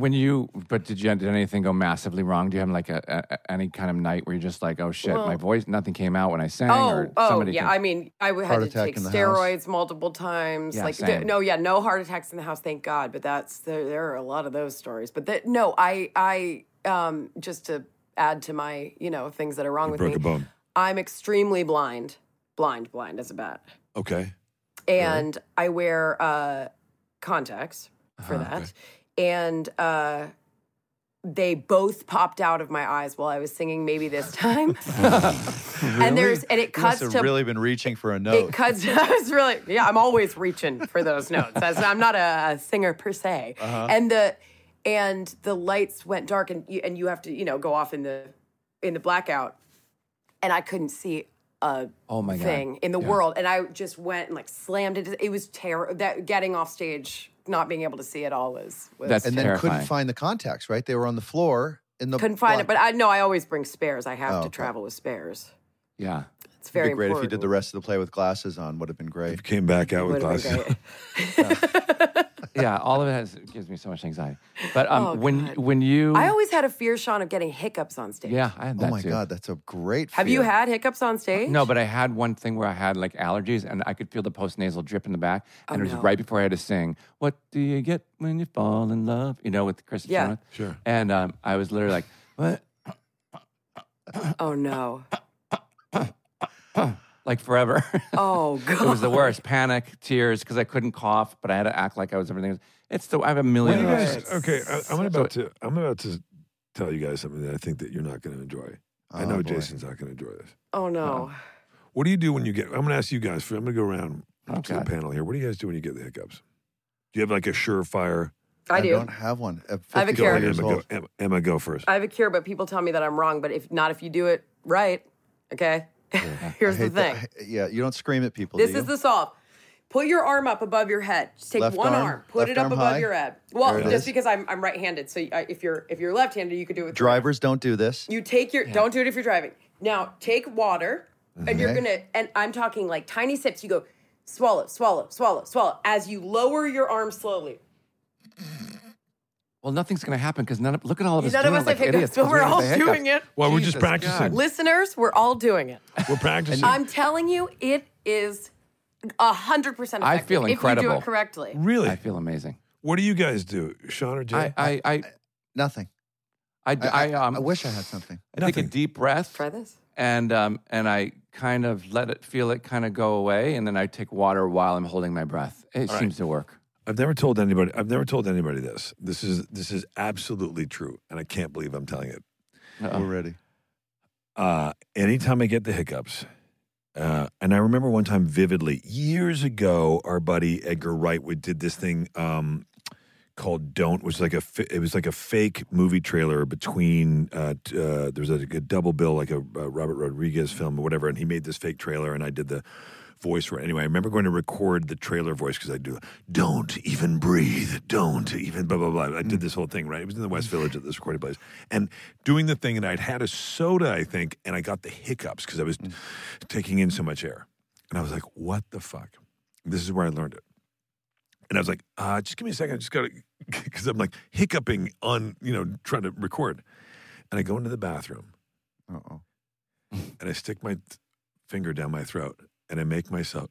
did anything go massively wrong? Do you have like any kind of night where you're just like, oh shit, my voice, nothing came out when I sang, or somebody yeah. came- I mean, I had Heart to attack take in the steroids multiple times. Yeah, like, same. no heart attacks in the house, thank God. But there are a lot of those stories. But I just to add to my things that are wrong with Broke me. a bone. I'm extremely blind as a bat, Okay. and I wear contacts for that. okay. And they both popped out of my eyes while I was singing Maybe This Time. And it cuts to been reaching for a it note. cuts. I was really, I'm always reaching for those notes. I'm not a singer per se. And the lights went dark, and you have to go off in the blackout, and I couldn't see a Oh my God. thing in the world, and I just went and slammed it. It was terrible. That getting off stage, not being able to see it all was That's And then terrifying. couldn't find the contacts, right? They were on the floor in the couldn't find it. But I always bring spares. I have to okay. travel with spares. Yeah. It's very It'd be great important. if you did the rest of the play with glasses on. Would have been great. Came back out with Would've been glasses. great. Yeah. All of it gives me so much anxiety. But Oh, when you, I always had a fear, Sean, of getting hiccups on stage. yeah, I had that Oh my too. God, that's a great Have you fear. had hiccups on stage? No, but I had one thing where I had allergies, and I could feel the postnasal drip in the back, and it was no. right before I had to sing. What do you get when you fall in love? With Chris. Yeah. Sure. And I was literally like, what? Oh no. Like forever. Oh god. It was the worst. Panic, tears, because I couldn't cough, but I had to act like I was everything. I have a million. Well, you of guys, those. okay, I'm about to tell you guys something that I think that you're not going to enjoy. I know boy. Jason's not going to enjoy this. Oh no. What do you do when you get? I'm going to ask you guys. I'm going to go around to the Okay. panel here. What do you guys do when you get the hiccups? Do you have like a surefire? I do. don't have one. At I have a 54 cure. years Emma, old. Emma, go first. I have a cure, but people tell me that I'm wrong. But if you do it right, okay. Here's I the hate thing. that. Yeah, you don't scream at people. This do you? is the solve. Put your arm up above your head. Just take Left one arm, arm. Put left it up arm above high. your head. Well, There it just is. because I'm right-handed. So if you're left-handed, you could do it with Drivers don't do this. You take your, don't do it if you're driving. Now, take water, and you're Okay. going to, and I'm talking like tiny sips. You go, swallow, swallow, swallow, swallow, as you lower your arm slowly. Well, nothing's going to happen because look at all of us None of doing us it like have hiccups, idiots but 'cause we're we have all the hiccups. doing it. Well, we're just Jesus practicing. God. Listeners, we're all doing it. We're practicing. I'm telling you, it is 100% effective. I feel if you do incredible. it correctly. Really? I feel amazing. What do you guys do, Sean or Jay? Nothing. I I wish I had something. take a Nothing. deep breath. Try this. And I kind of feel it kind of go away, and then I take water while I'm holding my breath. It seems to work. I've never told anybody this. This is absolutely true, and I can't believe I'm telling it. We're ready. Anytime I get the hiccups, and I remember one time vividly, years ago, our buddy Edgar Wright did this thing called "Don't," which was it was like a fake movie trailer between. There was a double bill, like a Robert Rodriguez film or whatever, and he made this fake trailer, and I did the voice for it. Anyway, I remember going to record the trailer voice because I do "Don't even breathe, don't even blah blah blah." I did this whole thing, right? It was in the West Village at this recording place, and doing the thing, and I'd had a soda, I think, and I got the hiccups because I was taking in so much air, and I was like, "What the fuck?" This is where I learned it, and I was like, "Just give me a second, I just got to," because I'm like hiccuping on, trying to record, and I go into the bathroom, Uh-oh. and I stick my finger down my throat. And I make myself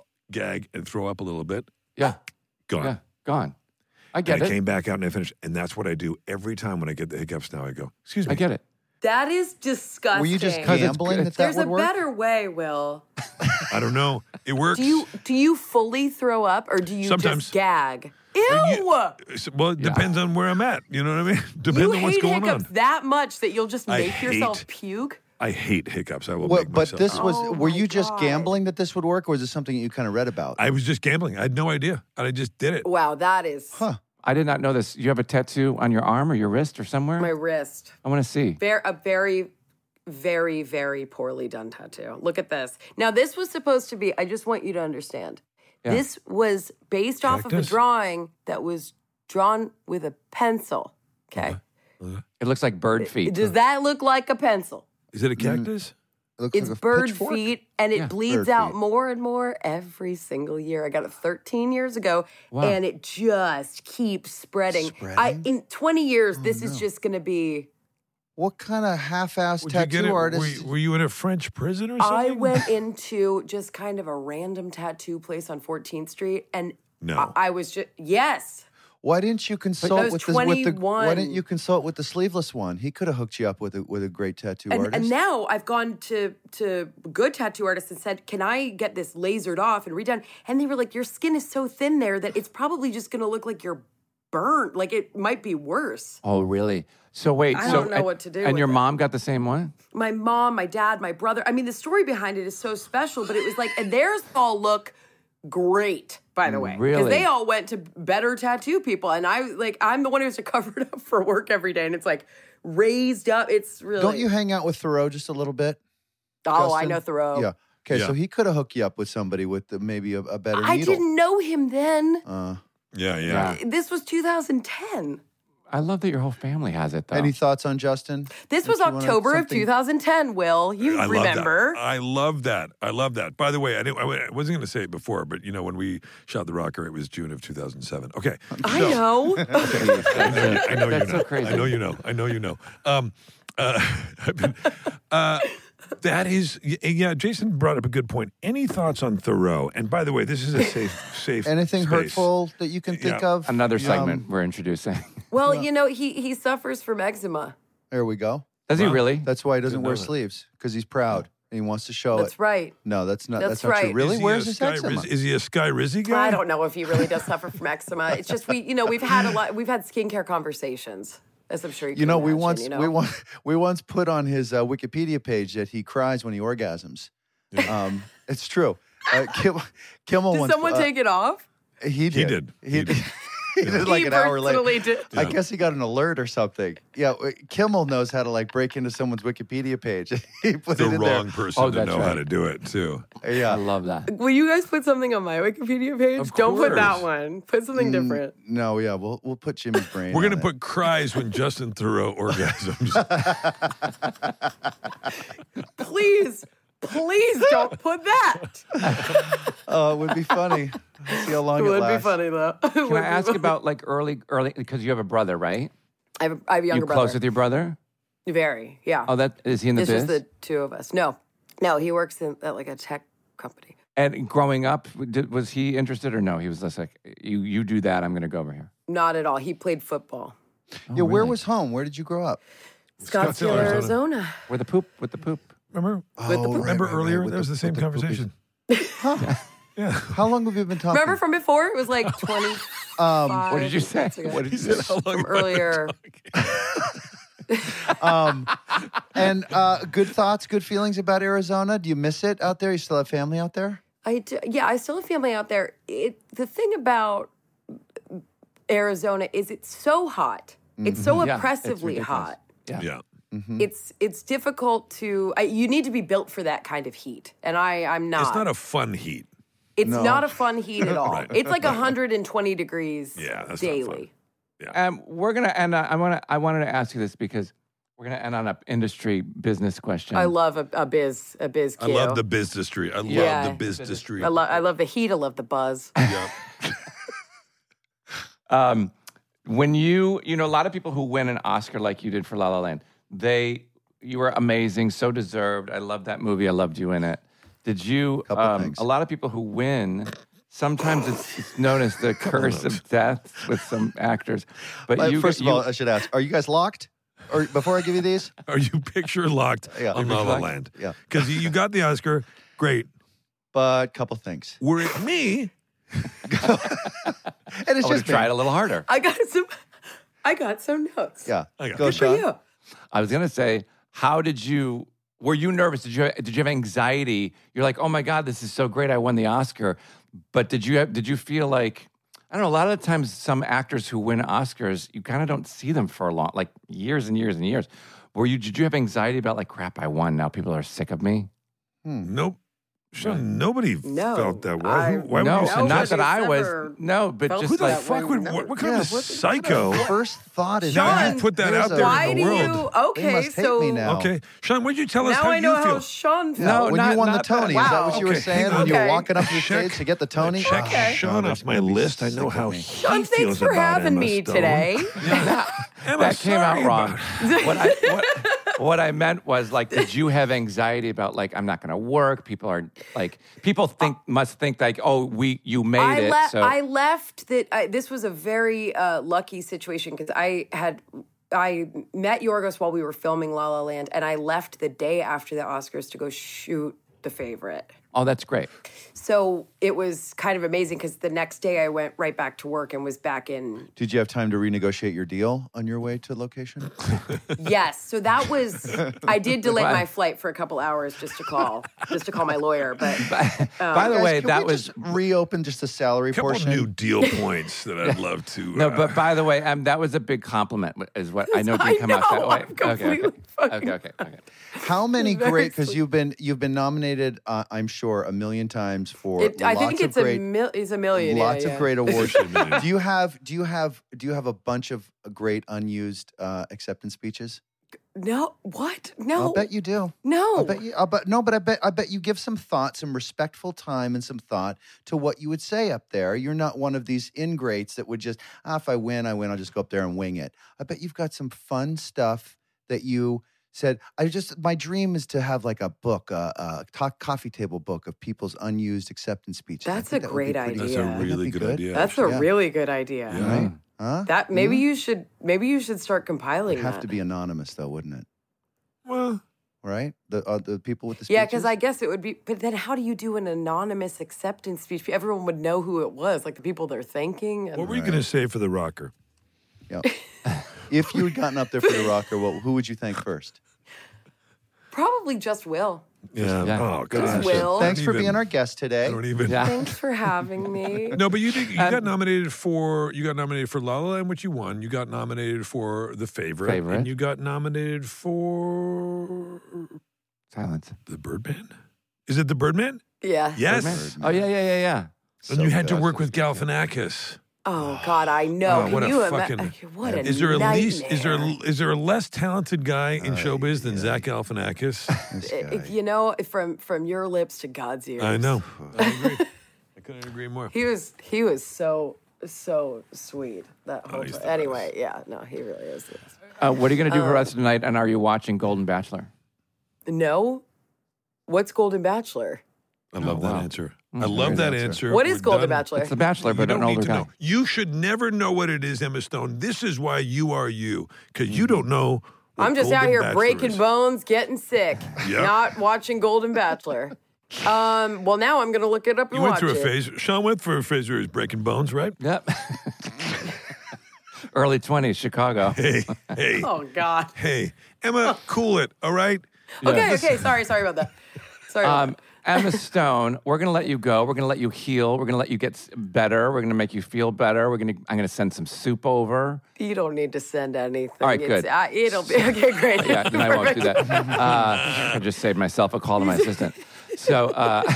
gag and throw up a little bit. Yeah. Gone. Yeah. Gone. I get And I it. came back out and I finished. And that's what I do every time when I get the hiccups now. I go, excuse me. I get it. That is disgusting. Were you just 'Cause it's- gambling that There's would a work? better way, Will. I don't know. It works. Do you fully throw up or do you Sometimes. just gag? Ew! Well, it depends on where I'm at. You know what I mean? Depends You on what's hate going hiccups on. that much that you'll just I make yourself hate- puke? I hate hiccups. I will Well, make but myself. this was, Oh were my you just God. gambling that this would work, or was it something that you kind of read about? I was just gambling. I had no idea. And I just did it. Wow, that is I did not know this. You have a tattoo on your arm or your wrist or somewhere? my wrist. I want to see. A very, very, very poorly done tattoo. Look at this. Now, this was supposed to be, I just want you to understand. Yeah. This was based off of a Cactus? drawing that was drawn with a pencil. Okay. It looks like bird feet. Does that look like a pencil? Is it a cactus? It looks It's like a bird pitchfork. feet, and it Yeah, bleeds bird out feet. more and more every single year. I got it 13 years ago, Wow. and it just keeps spreading. Spreading? In 20 years, this is just going to be. What kind of half-assed Would you get tattoo it? artist? Were you in a French prison or something? I went into just kind of a random tattoo place on 14th Street, and No. I was just yes. Why didn't you I consult was with the? 21. Why didn't you consult with the sleeveless one? He could have hooked you up with a great tattoo artist. And now I've gone to good tattoo artists and said, "Can I get this lasered off and redone?" And they were like, "Your skin is so thin there that it's probably just going to look like you're burnt. Like it might be worse." Oh, really? So wait. I so, don't know what to do And with your it. mom got the same one? My mom, my dad, my brother. I mean, the story behind it is so special, but it was like, and theirs all look great, by the way. Because Really? they all went to better tattoo people. And I'm the one who has to cover it up for work every day. And it's like raised up. It's really. Don't you hang out with Thoreau just a little bit? Oh, I Justin? know Thoreau. Yeah. Okay, Yeah. so he could have hooked you up with somebody with maybe a better I needle. didn't know him then. Yeah. This was 2010. I love that your whole family has it, though. Any thoughts on Justin? This was If you wanted October of something- 2010, Will. You I remember. love that. I love that. By the way, I wasn't going to say it before, but when we shot The Rocker, it was June of 2007. Okay. I know. I know you That's know. so crazy. I know you know. I know you know. That is, yeah. Jason brought up a good point. Any thoughts on Thoreau? And by the way, this is a safe. Anything space. hurtful that you can think Yeah. of? Another segment we're introducing. Well, he suffers from eczema. There we go. Does he Wow. really? That's why he doesn't Didn't wear know that. sleeves, because he's proud and he wants to show That's it. right. No, that's not. That's That's, not true. right. Really? Is he Where's a his Sky eczema? Is he a Sky Rizzy guy? I don't know if he really does suffer from eczema. It's just we've had skincare conversations, as I'm sure you can we imagine, once we once put on his Wikipedia page that he cries when he orgasms. It's true. Kimmel Did once. someone take it off? He did. He did. He did like he an hour later. personally did. I guess he got an alert or something. Yeah, Kimmel knows how to like break into someone's Wikipedia page. He put The it in wrong person Oh, to that's know how right. to do it, too. there. I Yeah. love that. Will you guys put something on my Wikipedia page? Of Don't put that course. one. Put something different. No, yeah, we'll put Jimmy's brain. We're on going to it. put cries when Justin threw out orgasms. Please don't put that. Oh, it would be funny. See how long It it would be lasts. funny though. Can I ask about like early, because you have a brother, right? I have a younger You brother. close with your brother? Very, yeah. Oh, that is he in the it's biz? just the two of us. No, he works at like a tech company. And growing up, was he interested or no? He was just like, you do that, I'm going to go over here. Not at all. He played football. Yeah, where was home? Where did you grow up? Scottsdale, Arizona. With the poop. Remember? Oh, Remember earlier? with That was the same with conversation. Yeah. How long have you been talking? Remember from before? It was like 20. What did you say? What did you say? From earlier. And good thoughts, good feelings about Arizona? Do you miss it out there? You still have family out there? I still have family out there. The thing about Arizona is it's so hot. It's so Yeah, it's oppressively ridiculous. hot. Yeah. It's difficult to. You need to be built for that kind of heat, and I'm not. It's not a fun heat. It's not a fun heat at all. It's like 120 degrees Yeah, that's not daily. We're going to end on, I wanted to ask you this because we're going to end on an industry business question. I love a biz Q. I love the businessry. I Yeah. love the businessry. I love the heat. I love the buzz. Yeah. When you know, a lot of people who win an Oscar like you did for La La Land, you were amazing, so deserved. I loved that movie. I loved you in it. Did you, Couple things. a lot of people who win, sometimes it's known as the curse of death with some actors. But First of all, I should ask, are you guys locked? Or before I give you these? Are you picture locked Yeah. on La La Land? Yeah. Because you got the Oscar. Great. But couple things. Were it me, And it's I would have just tried me. a little harder. I got some notes. Yeah. I got Go, it. For Sean. you. I was gonna say, were you nervous? Did you have anxiety? You're like, oh my God, this is so great. I won the Oscar. But did you feel like, I don't know, a lot of the times some actors who win Oscars, you kind of don't see them for a long, like years and years and years. Did you have anxiety about like, crap, I won. Now people are sick of me? nope. Sean, nobody No. felt that way. I- Why No, would you and say not that? that I was. Never No, but felt just Who the like, fuck would, what kind of a psycho? First thought is Now that you put that there's out a- there Why in do the you? world. They Okay, must hate so me now. Okay. Sean, would you tell us now how I know you how feel? Sean felt. No, when not- you won the not Tony, that. is that what you were Okay, saying hang when on. you were Okay. walking up the Check- stage to get the Tony? Check Okay. Sean off my list. I know how he Sean, thanks feels for about having Emma me Stone. today. Emma, that came out sorry wrong. about- What I meant was like, did you have anxiety about like, I'm not going to work? People must think like, oh, you made it. So I left that. This was a very lucky situation because I met Yorgos while we were filming La La Land, and I left the day after the Oscars to go shoot The Favorite. oh, that's great. So it was kind of amazing because the next day I went right back to work and was back in. Did you have time to renegotiate your deal on your way to location? Yes, so that was. I did delay my flight for a couple hours just to call my lawyer. But By the Guys, way, can that we was just reopen just the salary couple portion. new deal points that I'd love to. no. But by the way, that was a big compliment. Is what I know I didn't come out that know, way. I'm completely fucking- Okay. How many Very great? Because sweet. you've been nominated, I'm sure, a million times for. I lots think of it's great, it's a million. lots yeah, of yeah. great awards. do you have a bunch of great unused acceptance speeches? No, what? No, I'll bet you do. no. I bet you give some thought, some respectful time, and some thought to what you would say up there. You're not one of these ingrates that would just, if I win, I'll just go up there and wing it. I bet you've got some fun stuff that you said. My dream is to have like a book, a coffee table book of people's unused acceptance speeches. I That's think a that would be great pretty- That's idea. a Wouldn't really be good good? idea. That's a Yeah. really good idea. Yeah. Right? Huh? That maybe you should start compiling It'd have that. to be anonymous, though, wouldn't it? Well, Right? The people with the speeches? Yeah, because I guess it would be. But then, how do you do an anonymous acceptance speech? Everyone would know who it was, like the people they're thanking. And what were you going to say for the rocker? Yeah. If you had gotten up there for the rocker, who would you thank first? Probably just Will. Yeah. Yeah. Oh, Good gosh. answer. Will. Thanks for even- being our guest today. I don't even. Yeah. Thanks for having me. No, but you got nominated for La La Land, which you won. You got nominated for The Favorite. And you got nominated for Silence. The Birdman. Is it The Birdman? Yeah. Yes. Birdman. Oh, yeah. And you had to work with Galifianakis. Oh God, I know. Oh, what Can a you fucking- imagine? What a Is there a nightmare. is there a less talented guy in showbiz than Zach Galifianakis? This guy. You know, from your lips to God's ears. I know. I agree. I couldn't agree more. He was so sweet that whole he's time. the Anyway, yeah, no, he really is. The best. What are you going to do for us tonight? And are you watching Golden Bachelor? No, what's Golden Bachelor? I love that wow. answer. I love that answer. What is We're Golden done. Bachelor? It's The Bachelor, You but don't an need older to guy. know. You should never know what it is, Emma Stone. This is why you are you, because you don't know. What I'm just out Golden here Bachelor breaking is. bones, getting sick, Yep. not watching Golden Bachelor. Well, now I'm gonna look it up and You went watch through a it. phase. Sean went through a phase where he was breaking bones, right? Yep. Early 20s, Chicago. Hey, hey, Oh God. hey, Emma, cool it, all right? Okay. Sorry about that. Sorry. About that. Emma Stone, we're going to let you go. We're going to let you heal. We're going to let you get better. We're going to make you feel better. I'm going to send some soup over. You don't need to send anything. All right, good. It'll be okay. Great. Yeah, then I won't do that. I just saved myself a call to my assistant. So,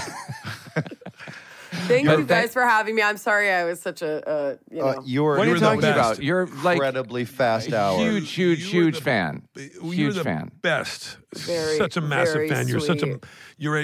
Thank But you guys for having me. I'm sorry I was such a you were what are you you were the talking best. about? You're like incredibly fast hour. huge You were the- fan. You're Huge the fan. best. Very, Such a massive very fan. You're such a sweet.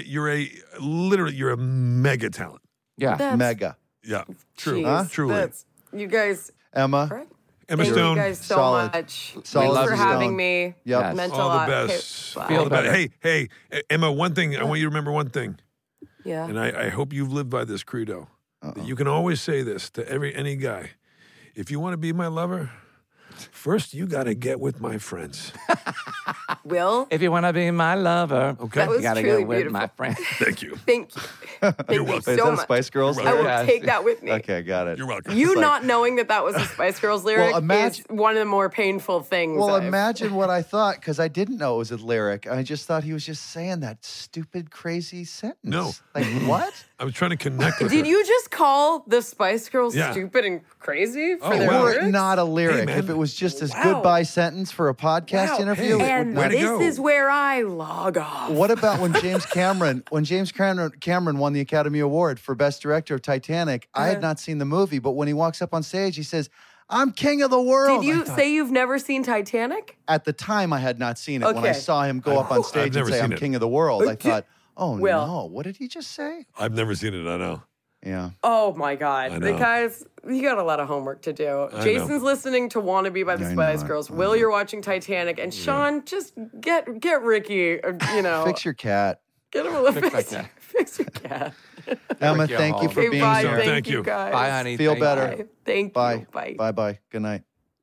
you're a mega talent. Yeah. That's- Mega. Yeah, true, Jeez, truly. that's- you guys. Emma, Right? Emma Thank Stone, you guys so solid. much. Solid Thanks for Stone. having me. Yep. Yes. Meant a all the lot. best. Okay, Feel bye. better. Hey, Emma. One thing I want you to remember. One thing, Yeah. and I hope you've lived by this credo. That you can always say this to any guy: if you want to be my lover, first you got to get with my friends. Will, If you want to be my lover, Okay. That was you got to truly go with beautiful. my friend. Thank you. thank you. Thank you Wait, is so that a much. Spice Girls I lyric? will Yes. take that with me. Okay, got it. You're welcome. You It's like- not knowing that was a Spice Girls lyric imagine- is one of the more painful things. Well, I've- imagine what I thought, because I didn't know it was a lyric. I just thought he was just saying that stupid, crazy sentence. No. Like, what? I was trying to connect with Did her. you just call the Spice Girls Yeah. stupid and crazy for Oh, their wow. Were lyrics? it not a lyric, man. if it was just a Wow. goodbye sentence for a podcast Wow. interview, Hey. it would And not. Way to this go. is where I log off. What about when James Cameron won the Academy Award for Best Director of Titanic? I had not seen the movie, but when he walks up on stage, he says, "I'm king of the world." Did you I thought- say you've never seen Titanic? At the time, I had not seen it. When I Okay. saw him go up on stage and never say, seen "I'm it. king of the world," I thought, "Oh Will. no, what did he just say?" I've never seen it. I know. Yeah. Oh my God. I The know. guys, you got a lot of homework to do. I Jason's listening to Wannabe by the I know Spice it. Girls. Will, you're watching Titanic. And Sean, just get Ricky, Fix your cat. get him a little Fix fix, that cat. fix your cat. Emma, Ricky thank you Hall. for Okay, being bye. here. Thank you. Guys. Bye, honey. Feel Thank better. you. Bye. Thank Bye. you. Bye. Bye bye. Good night.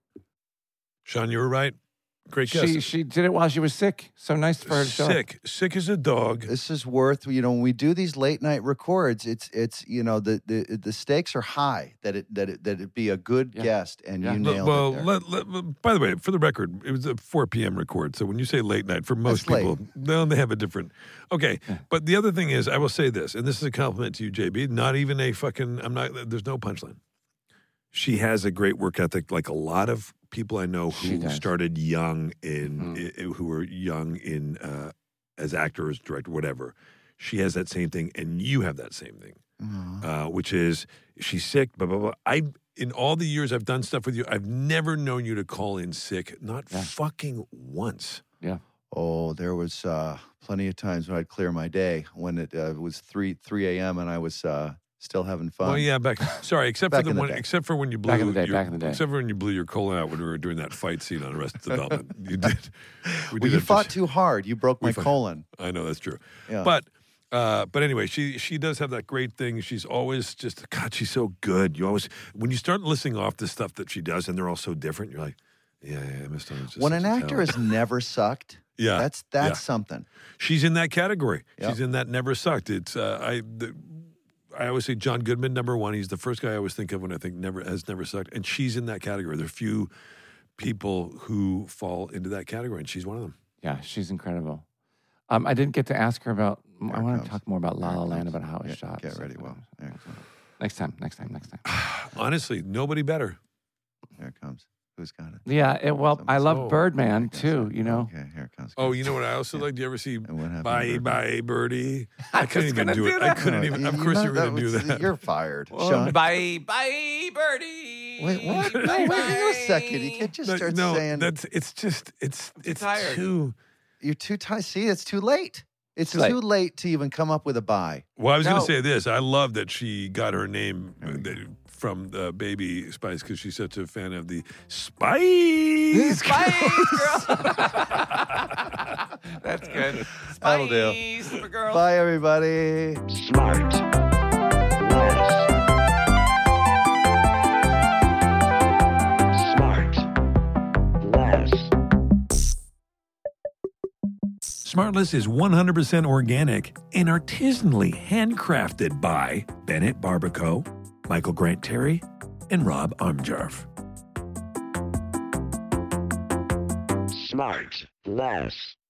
Sean, you were right. Great guess. She did it while she was sick. So nice for her to show up. Sick as a dog. This is worth, when we do these late night records, it's the stakes are high that it be a good Yeah. guest, and Yeah. you Look, nailed it there. By the way, for the record, it was a 4 p.m. record. So when you say late night, for most That's people, they have a different. Okay, but the other thing is, I will say this, and this is a compliment to you, JB. Not even a fucking. There's no punchline. She has a great work ethic, like a lot of people I know She who does. started young who were young in as actors, director, whatever. She has that same thing, and you have that same thing, which is she's sick. Blah blah blah. In all the years I've done stuff with you, I've never known you to call in sick, not fucking once. Yeah. Oh, there was plenty of times when I'd clear my day when it was 3 a.m. and I was still having fun. Well, yeah, except Back for in the one, day. except for when you blew Back in the day, your- back in the day. except for when you blew your colon out when we were doing that fight scene on Arrested Development. You did. We Well, did you it fought just- too hard. You broke my fought- colon. I know that's true. Yeah. But anyway, she does have that great thing. She's always just God. She's so good. You always when you start listing off the stuff that she does, and they're all so different. You're like, yeah, Miss Stone is just When such an a actor talent. has never sucked, Yeah, that's yeah. something. She's in that category. Yep. She's in that never sucked. It's I always say John Goodman, number one. He's the first guy I always think of when I think has never sucked, and she's in that category. There are few people who fall into that category, and she's one of them. Yeah, she's incredible. I didn't get to ask her about. I want comes. to talk more about La Here La it Land, comes. about how it was shot. Get ready. Well, there it comes. Next time. Honestly, nobody better. Here it comes. Who's got it? Yeah, well, I love Oh, Birdman too. You know, Okay, here it comes. Oh, you know what I also like? Do you ever see And what happened Bye to Bye Birdie? I couldn't even gonna do do it. I that. couldn't even. Of course, you were going to do that. You're fired, Sean. Bye, birdie. Wait, what? No, wait a second. You can't just start saying It's tired. too. you're too tired. See, it's too late. It's Too late. too late to even come up with a bye. Well, I was going No. to say this. I love that she got her name from the Baby Spice because she's such a fan of the Spice. Spice Girl. That's good. That'll do. Spice Girl. Bye, everybody. Smart. Less. Smart. Less. Smartless is 100% organic and artisanally handcrafted by Bennett Barbaco, Michael Grant Terry, and Rob Armjarf. Smart. Less.